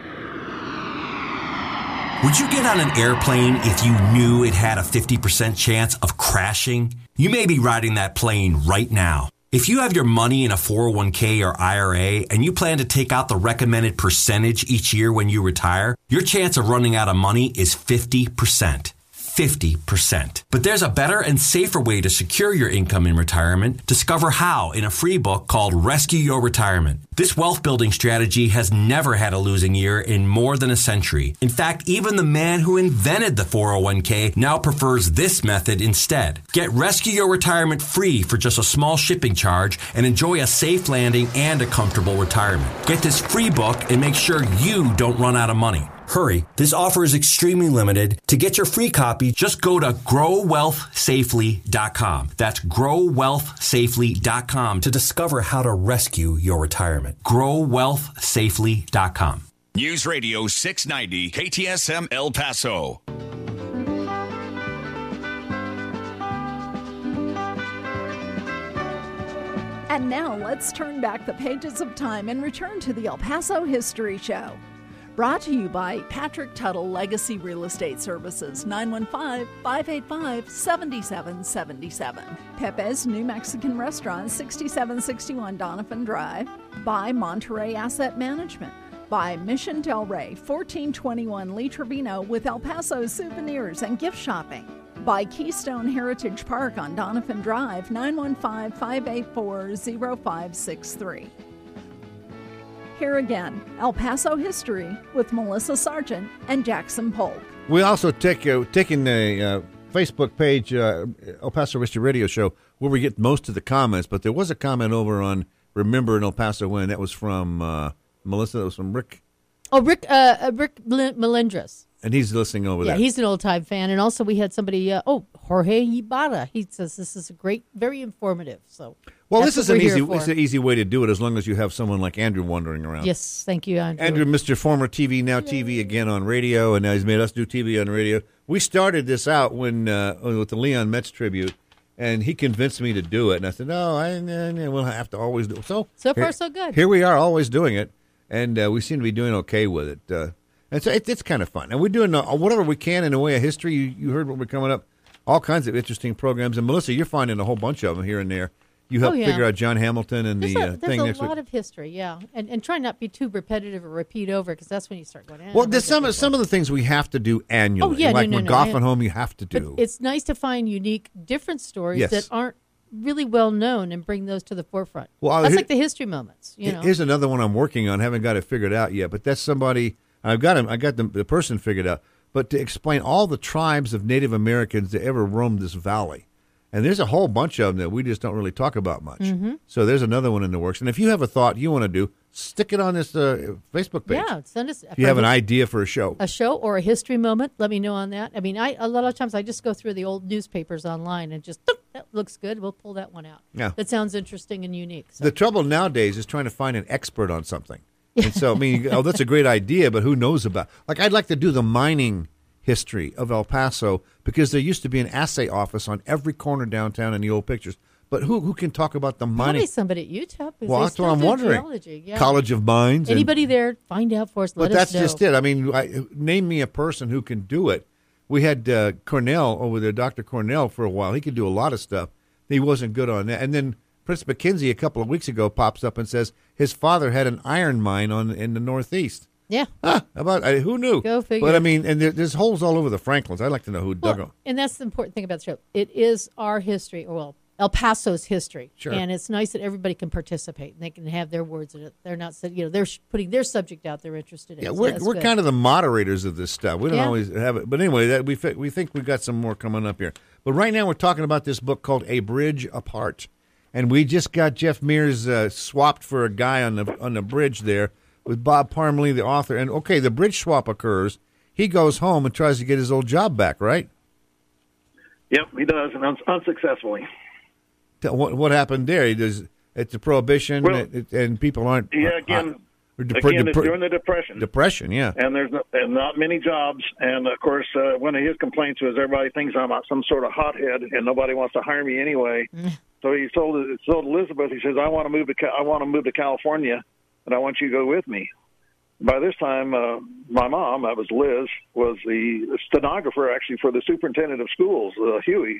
Speaker 23: Would you get on an airplane if you knew it had a 50% chance of crashing? You may be riding that plane right now. If you have your money in a 401k or IRA and you plan to take out the recommended percentage each year when you retire, your chance of running out of money is 50%. 50%. But there's a better and safer way to secure your income in retirement. Discover how in a free book called Rescue Your Retirement. This wealth building strategy has never had a losing year in more than a century. In fact, even the man who invented the 401k now prefers this method instead. Get Rescue Your Retirement free for just a small shipping charge and enjoy a safe landing and a comfortable retirement. Get this free book and make sure you don't run out of money. Hurry, this offer is extremely limited. To get your free copy, just go to growwealthsafely.com. That's growwealthsafely.com to discover how to rescue your retirement. growwealthsafely.com.
Speaker 16: News Radio 690 KTSM El Paso.
Speaker 1: And now let's turn back the pages of time and return to the El Paso History Show. Brought to you by Patrick Tuttle Legacy Real Estate Services, 915-585-7777. Pepe's New Mexican Restaurant, 6761 Donovan Drive. By Monterey Asset Management. By Mission Del Rey, 1421 Lee Trevino with El Paso souvenirs and gift shopping. By Keystone Heritage Park on Donovan Drive, 915-584-0563. Here again, El Paso History with Melissa Sargent and Jackson Polk.
Speaker 2: We also taking the Facebook page, El Paso History Radio Show, where we get most of the comments. But there was a comment over on Remember in El Paso When. That was from Melissa. That was from Rick.
Speaker 3: Oh, Rick Melendres.
Speaker 2: And he's listening over there.
Speaker 3: Yeah, he's an old-time fan. And also we had somebody, Jorge Ibarra. He says this is a great, very informative. So,
Speaker 2: well, this is an easy way to do it as long as you have someone like Andrew wandering around.
Speaker 3: Yes, thank you, Andrew.
Speaker 2: Andrew, Mr. Former TV, now TV again on radio, and now he's made us do TV on radio. We started this out when with the Leon Metz tribute, and he convinced me to do it. And I said, no, we'll have to always do it. So
Speaker 3: far, so good.
Speaker 2: Here we are, always doing it, and we seem to be doing okay with it. And so it's kind of fun. And we're doing whatever we can in the way of history. You heard what we're coming up, all kinds of interesting programs. And, Melissa, you're finding a whole bunch of them here and there. You helped figure out John Hamilton and
Speaker 3: there's
Speaker 2: the
Speaker 3: a,
Speaker 2: thing next week.
Speaker 3: There's a lot of history, yeah. And try not to be too repetitive or repeat over, because that's when you start going,
Speaker 2: well, there's some of the things we have to do annually.
Speaker 3: Oh, yeah,
Speaker 2: like Goffenholm you have to do.
Speaker 3: But it's nice to find unique, different stories that aren't really well known and bring those to the forefront. Well, that's like the history moments.
Speaker 2: Here's another one I'm working on. Haven't got it figured out yet, but that's somebody... I got the person figured out, but to explain all the tribes of Native Americans that ever roamed this valley. And there's a whole bunch of them that we just don't really talk about much. Mm-hmm. So there's another one in the works. And if you have a thought you want to do, stick it on this Facebook page.
Speaker 3: Yeah, send us.
Speaker 2: If you have an idea for a show.
Speaker 3: A show or a history moment, let me know on that. I mean, a lot of times I just go through the old newspapers online and just, that looks good, we'll pull that one out.
Speaker 2: Yeah.
Speaker 3: That sounds interesting and unique. So.
Speaker 2: The trouble nowadays is trying to find an expert on something. And so, I mean, that's a great idea, but who knows about? Like, I'd like to do the mining history of El Paso because there used to be an assay office on every corner downtown in the old pictures. But who can talk about the mining?
Speaker 3: Probably somebody at UTEP.
Speaker 2: Well, that's what I'm wondering.
Speaker 3: Yeah.
Speaker 2: College of Mines.
Speaker 3: Anybody there, find out for us. Let us know.
Speaker 2: But that's just it. I mean, name me a person who can do it. We had Cornell over there, Dr. Cornell, for a while. He could do a lot of stuff. He wasn't good on that. And then Prince McKenzie a couple of weeks ago pops up and says his father had an iron mine in the Northeast.
Speaker 3: Yeah.
Speaker 2: Who knew?
Speaker 3: Go figure.
Speaker 2: But I mean, and there's holes all over the Franklins. I'd like to know who dug them.
Speaker 3: And that's the important thing about the show. It is our history, El Paso's history.
Speaker 2: Sure.
Speaker 3: And it's nice that everybody can participate and they can have their words in it. They're not, they're putting their subject out they're interested in.
Speaker 2: Yeah, we're kind of the moderators of this stuff. We don't always have it. But anyway, we think we've got some more coming up here. But right now we're talking about this book called A Bridge Apart. And we just got Jeff Mears swapped for a guy on the bridge there with Bob Parmley, the author. And, okay, the bridge swap occurs. He goes home and tries to get his old job back, right?
Speaker 5: Yep, he does, and unsuccessfully.
Speaker 2: What happened there? It's a prohibition, and people aren't...
Speaker 5: Yeah, again, it's during the Depression.
Speaker 2: Depression, yeah.
Speaker 5: And there's not many jobs. And, of course, one of his complaints was everybody thinks I'm some sort of hothead, and nobody wants to hire me anyway. So he told Elizabeth, he says, I want to move to California, and I want you to go with me. By this time, my mom, that was Liz, was the stenographer actually for the superintendent of schools, Huey,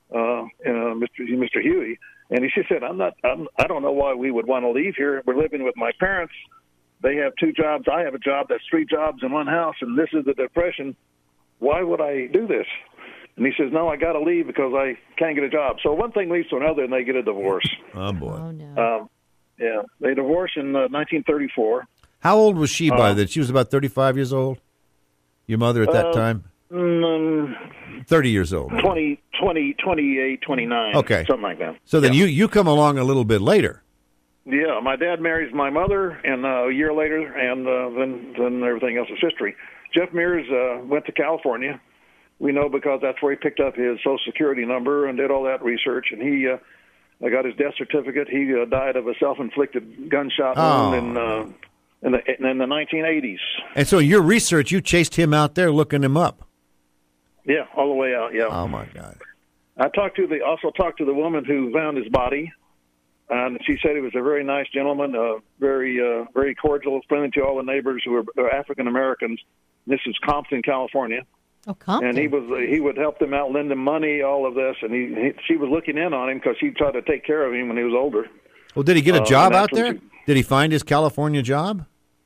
Speaker 5: Mr. Huey. And she said, I don't know why we would want to leave here. We're living with my parents. They have 2 jobs. I have a job. That's 3 jobs in one house, and this is the Depression. Why would I do this? And he says, no, I got to leave because I can't get a job. So one thing leads to another, and they get a divorce.
Speaker 2: Oh, boy.
Speaker 3: Oh, no.
Speaker 5: Yeah, they divorced in 1934.
Speaker 2: How old was she by then? She was about 35 years old? Your mother at that time? 30 years old.
Speaker 5: 20, 28, 29.
Speaker 2: Okay.
Speaker 5: Something like that.
Speaker 2: So then you come along a little bit later.
Speaker 5: Yeah, my dad marries my mother, and a year later, and then everything else is history. Jeff Mears went to California. We know because that's where he picked up his Social Security number and did all that research, and he got his death certificate. He died of a self-inflicted gunshot wound in the 1980s.
Speaker 2: And so your research, you chased him out there looking him up.
Speaker 5: Yeah, all the way out, yeah.
Speaker 2: Oh, my God.
Speaker 5: I also talked to the woman who found his body, and she said he was a very nice gentleman, very cordial, friendly to all the neighbors who were African Americans. This is Compton, California.
Speaker 3: Oh, Compton.
Speaker 5: And he would help them out, lend them money, all of this, and she was looking in on him because she tried to take care of him when he was older.
Speaker 2: Well, did he get a job out there? Did he find his California job?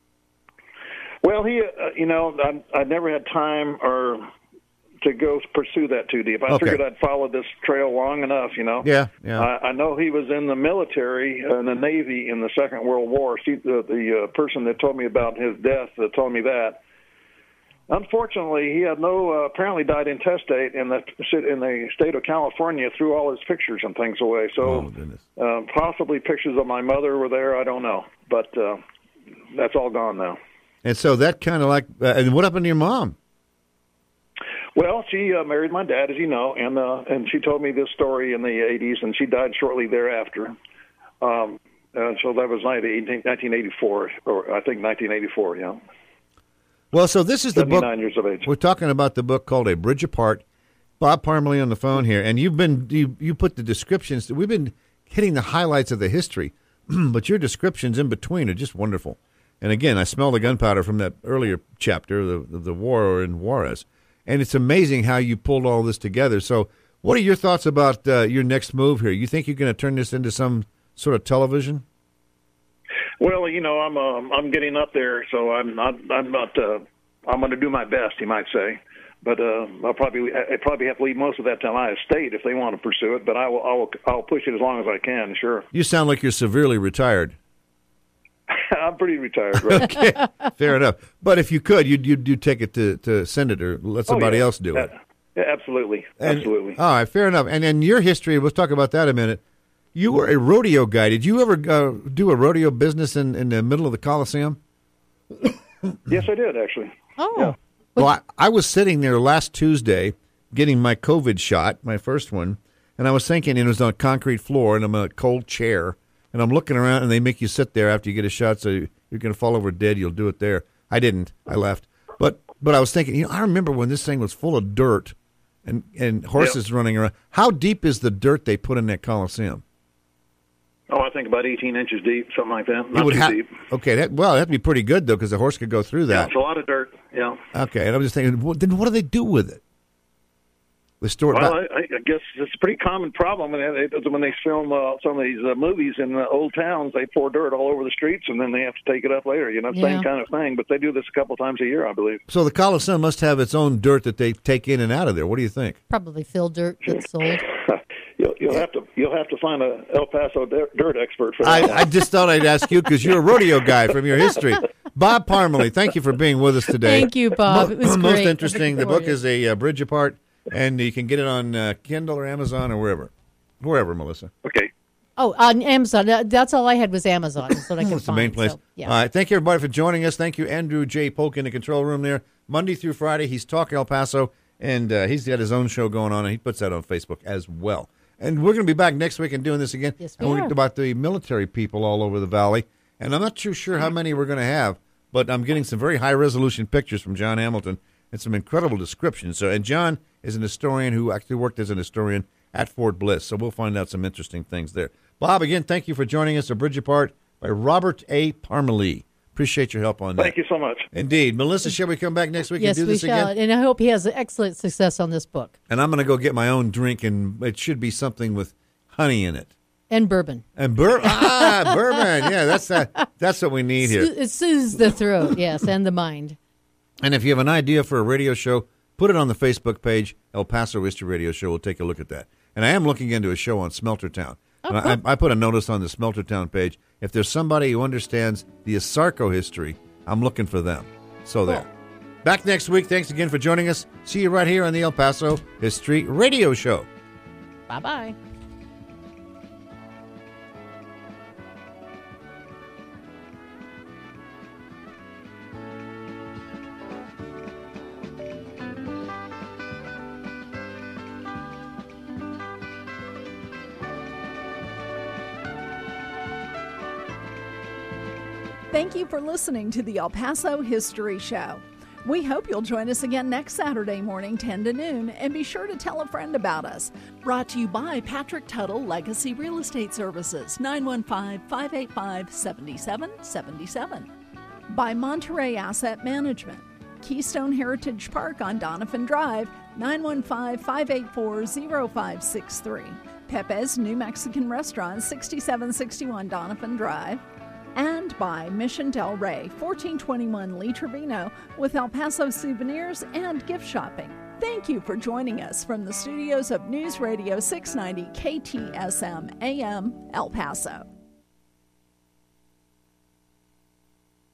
Speaker 5: Well, he, I never had time to go pursue that too deep. I figured I'd followed this trail long enough,
Speaker 2: Yeah.
Speaker 5: I know he was in the military, in the Navy in the Second World War. The person that told me about his death told me that. Unfortunately, he had apparently died intestate in the state of California, threw all his pictures and things away. So possibly pictures of my mother were there. I don't know. But that's all gone now.
Speaker 2: And so that kind of like, and what happened to your mom?
Speaker 5: Well, she married my dad, as you know, and she told me this story in the 80s, and she died shortly thereafter. So that was 1984, or I think 1984, yeah.
Speaker 2: Well, so this is the book.
Speaker 5: 79 years of age.
Speaker 2: We're talking about the book called A Bridge Apart. Bob Parmalee on the phone here, and you put the descriptions. We've been hitting the highlights of the history, but your descriptions in between are just wonderful. And again, I smell the gunpowder from that earlier chapter, the war in Juarez, and it's amazing how you pulled all this together. So, what are your thoughts about your next move here? You think you're going to turn this into some sort of television?
Speaker 5: Well, I'm getting up there, so I'm not. I'm going to do my best, you might say, but I probably have to leave most of that to my estate if they want to pursue it. But I'll push it as long as I can. Sure.
Speaker 2: You sound like you're severely retired.
Speaker 5: I'm pretty retired, right?
Speaker 2: Okay, fair enough. But if you could, you'd take it to send it or let somebody else do it.
Speaker 5: Yeah, absolutely. Absolutely.
Speaker 2: All right, fair enough. And then your history, we'll talk about that in a minute. You were a rodeo guy. Did you ever do a rodeo business in the middle of the Coliseum?
Speaker 5: Yes, I did, actually.
Speaker 3: Oh.
Speaker 5: Yeah.
Speaker 2: Well, I was sitting there last Tuesday getting my COVID shot, my first one, and I was thinking it was on a concrete floor, and I'm in a cold chair, and I'm looking around, and they make you sit there after you get a shot, so you're going to fall over dead. You'll do it there. I didn't. I left. But I was thinking, I remember when this thing was full of dirt and horses running around. How deep is the dirt they put in that Coliseum?
Speaker 5: Oh, I think about 18 inches deep, something like that. Not too deep.
Speaker 2: Okay, that'd be pretty good, though, because the horse could go through that.
Speaker 5: Yeah, it's a lot of dirt, yeah.
Speaker 2: Okay, and I'm just thinking, then what do they do with it? They store it
Speaker 5: Well, I guess it's a pretty common problem when they film some of these movies in old towns. They pour dirt all over the streets, and then they have to take it up later. Same kind of thing. But they do this a couple times a year, I believe.
Speaker 2: So the Coliseum must have its own dirt that they take in and out of there. What do you think?
Speaker 3: Probably fill dirt that's sold.
Speaker 5: You'll have to find a El Paso dirt expert for that.
Speaker 2: I just thought I'd ask you because you're a rodeo guy from your history. Bob Parmalee, thank you for being with us today.
Speaker 3: Thank you, Bob. It was
Speaker 2: most
Speaker 3: great.
Speaker 2: interesting. The book is A Bridge Apart, and you can get it on Kindle or Amazon or wherever, Melissa.
Speaker 5: Okay.
Speaker 3: Oh, on Amazon. That's all I had was Amazon. That's what I could
Speaker 2: That's
Speaker 3: find.
Speaker 2: the main place.
Speaker 3: So, yeah.
Speaker 2: All right. Thank you, everybody, for joining us. Thank you, Andrew J. Polk in the control room there. Monday through Friday, he's Talk El Paso, and he's got his own show going on, and he puts that on Facebook as well. And we're going to be back next week and doing this again.
Speaker 3: Yes,
Speaker 2: and we're about the military people all over the valley. And I'm not too sure how many we're going to have, but I'm getting some very high-resolution pictures from John Hamilton and some incredible descriptions. And John is an historian who actually worked as an historian at Fort Bliss, so we'll find out some interesting things there. Bob, again, thank you for joining us. A Bridge Apart by Robert A. Parmalee. Appreciate your help on that.
Speaker 5: Thank you so much.
Speaker 2: Indeed. Melissa, shall we come back next week
Speaker 3: yes,
Speaker 2: and do this
Speaker 3: we shall.
Speaker 2: again?
Speaker 3: And I hope he has excellent success on this book.
Speaker 2: And I'm going to go get my own drink, and it should be something with honey in it.
Speaker 3: And bourbon.
Speaker 2: And bourbon. Yeah, that's what we need here.
Speaker 3: It soothes the throat, yes, and the mind.
Speaker 2: And if you have an idea for a radio show, put it on the Facebook page, El Paso History Radio Show. We'll take a look at that. And I am looking into a show on Smeltertown.
Speaker 3: Oh,
Speaker 2: and I put a notice on the Smeltertown page. If there's somebody who understands the Asarco history, I'm looking for them. So there. Back next week. Thanks again for joining us. See you right here on the El Paso History Radio Show.
Speaker 3: Bye-bye.
Speaker 1: Thank you for listening to the El Paso History Show. We hope you'll join us again next Saturday morning, 10 to noon, and be sure to tell a friend about us. Brought to you by Patrick Tuttle Legacy Real Estate Services, 915-585-7777. By Monterey Asset Management, Keystone Heritage Park on Doniphan Drive, 915-584-0563. Pepe's New Mexican Restaurant, 6761 Doniphan Drive. And by Mission Del Rey, 1421 Lee Trevino, with El Paso souvenirs and gift shopping. Thank you for joining us from the studios of News Radio 690 KTSM AM El Paso.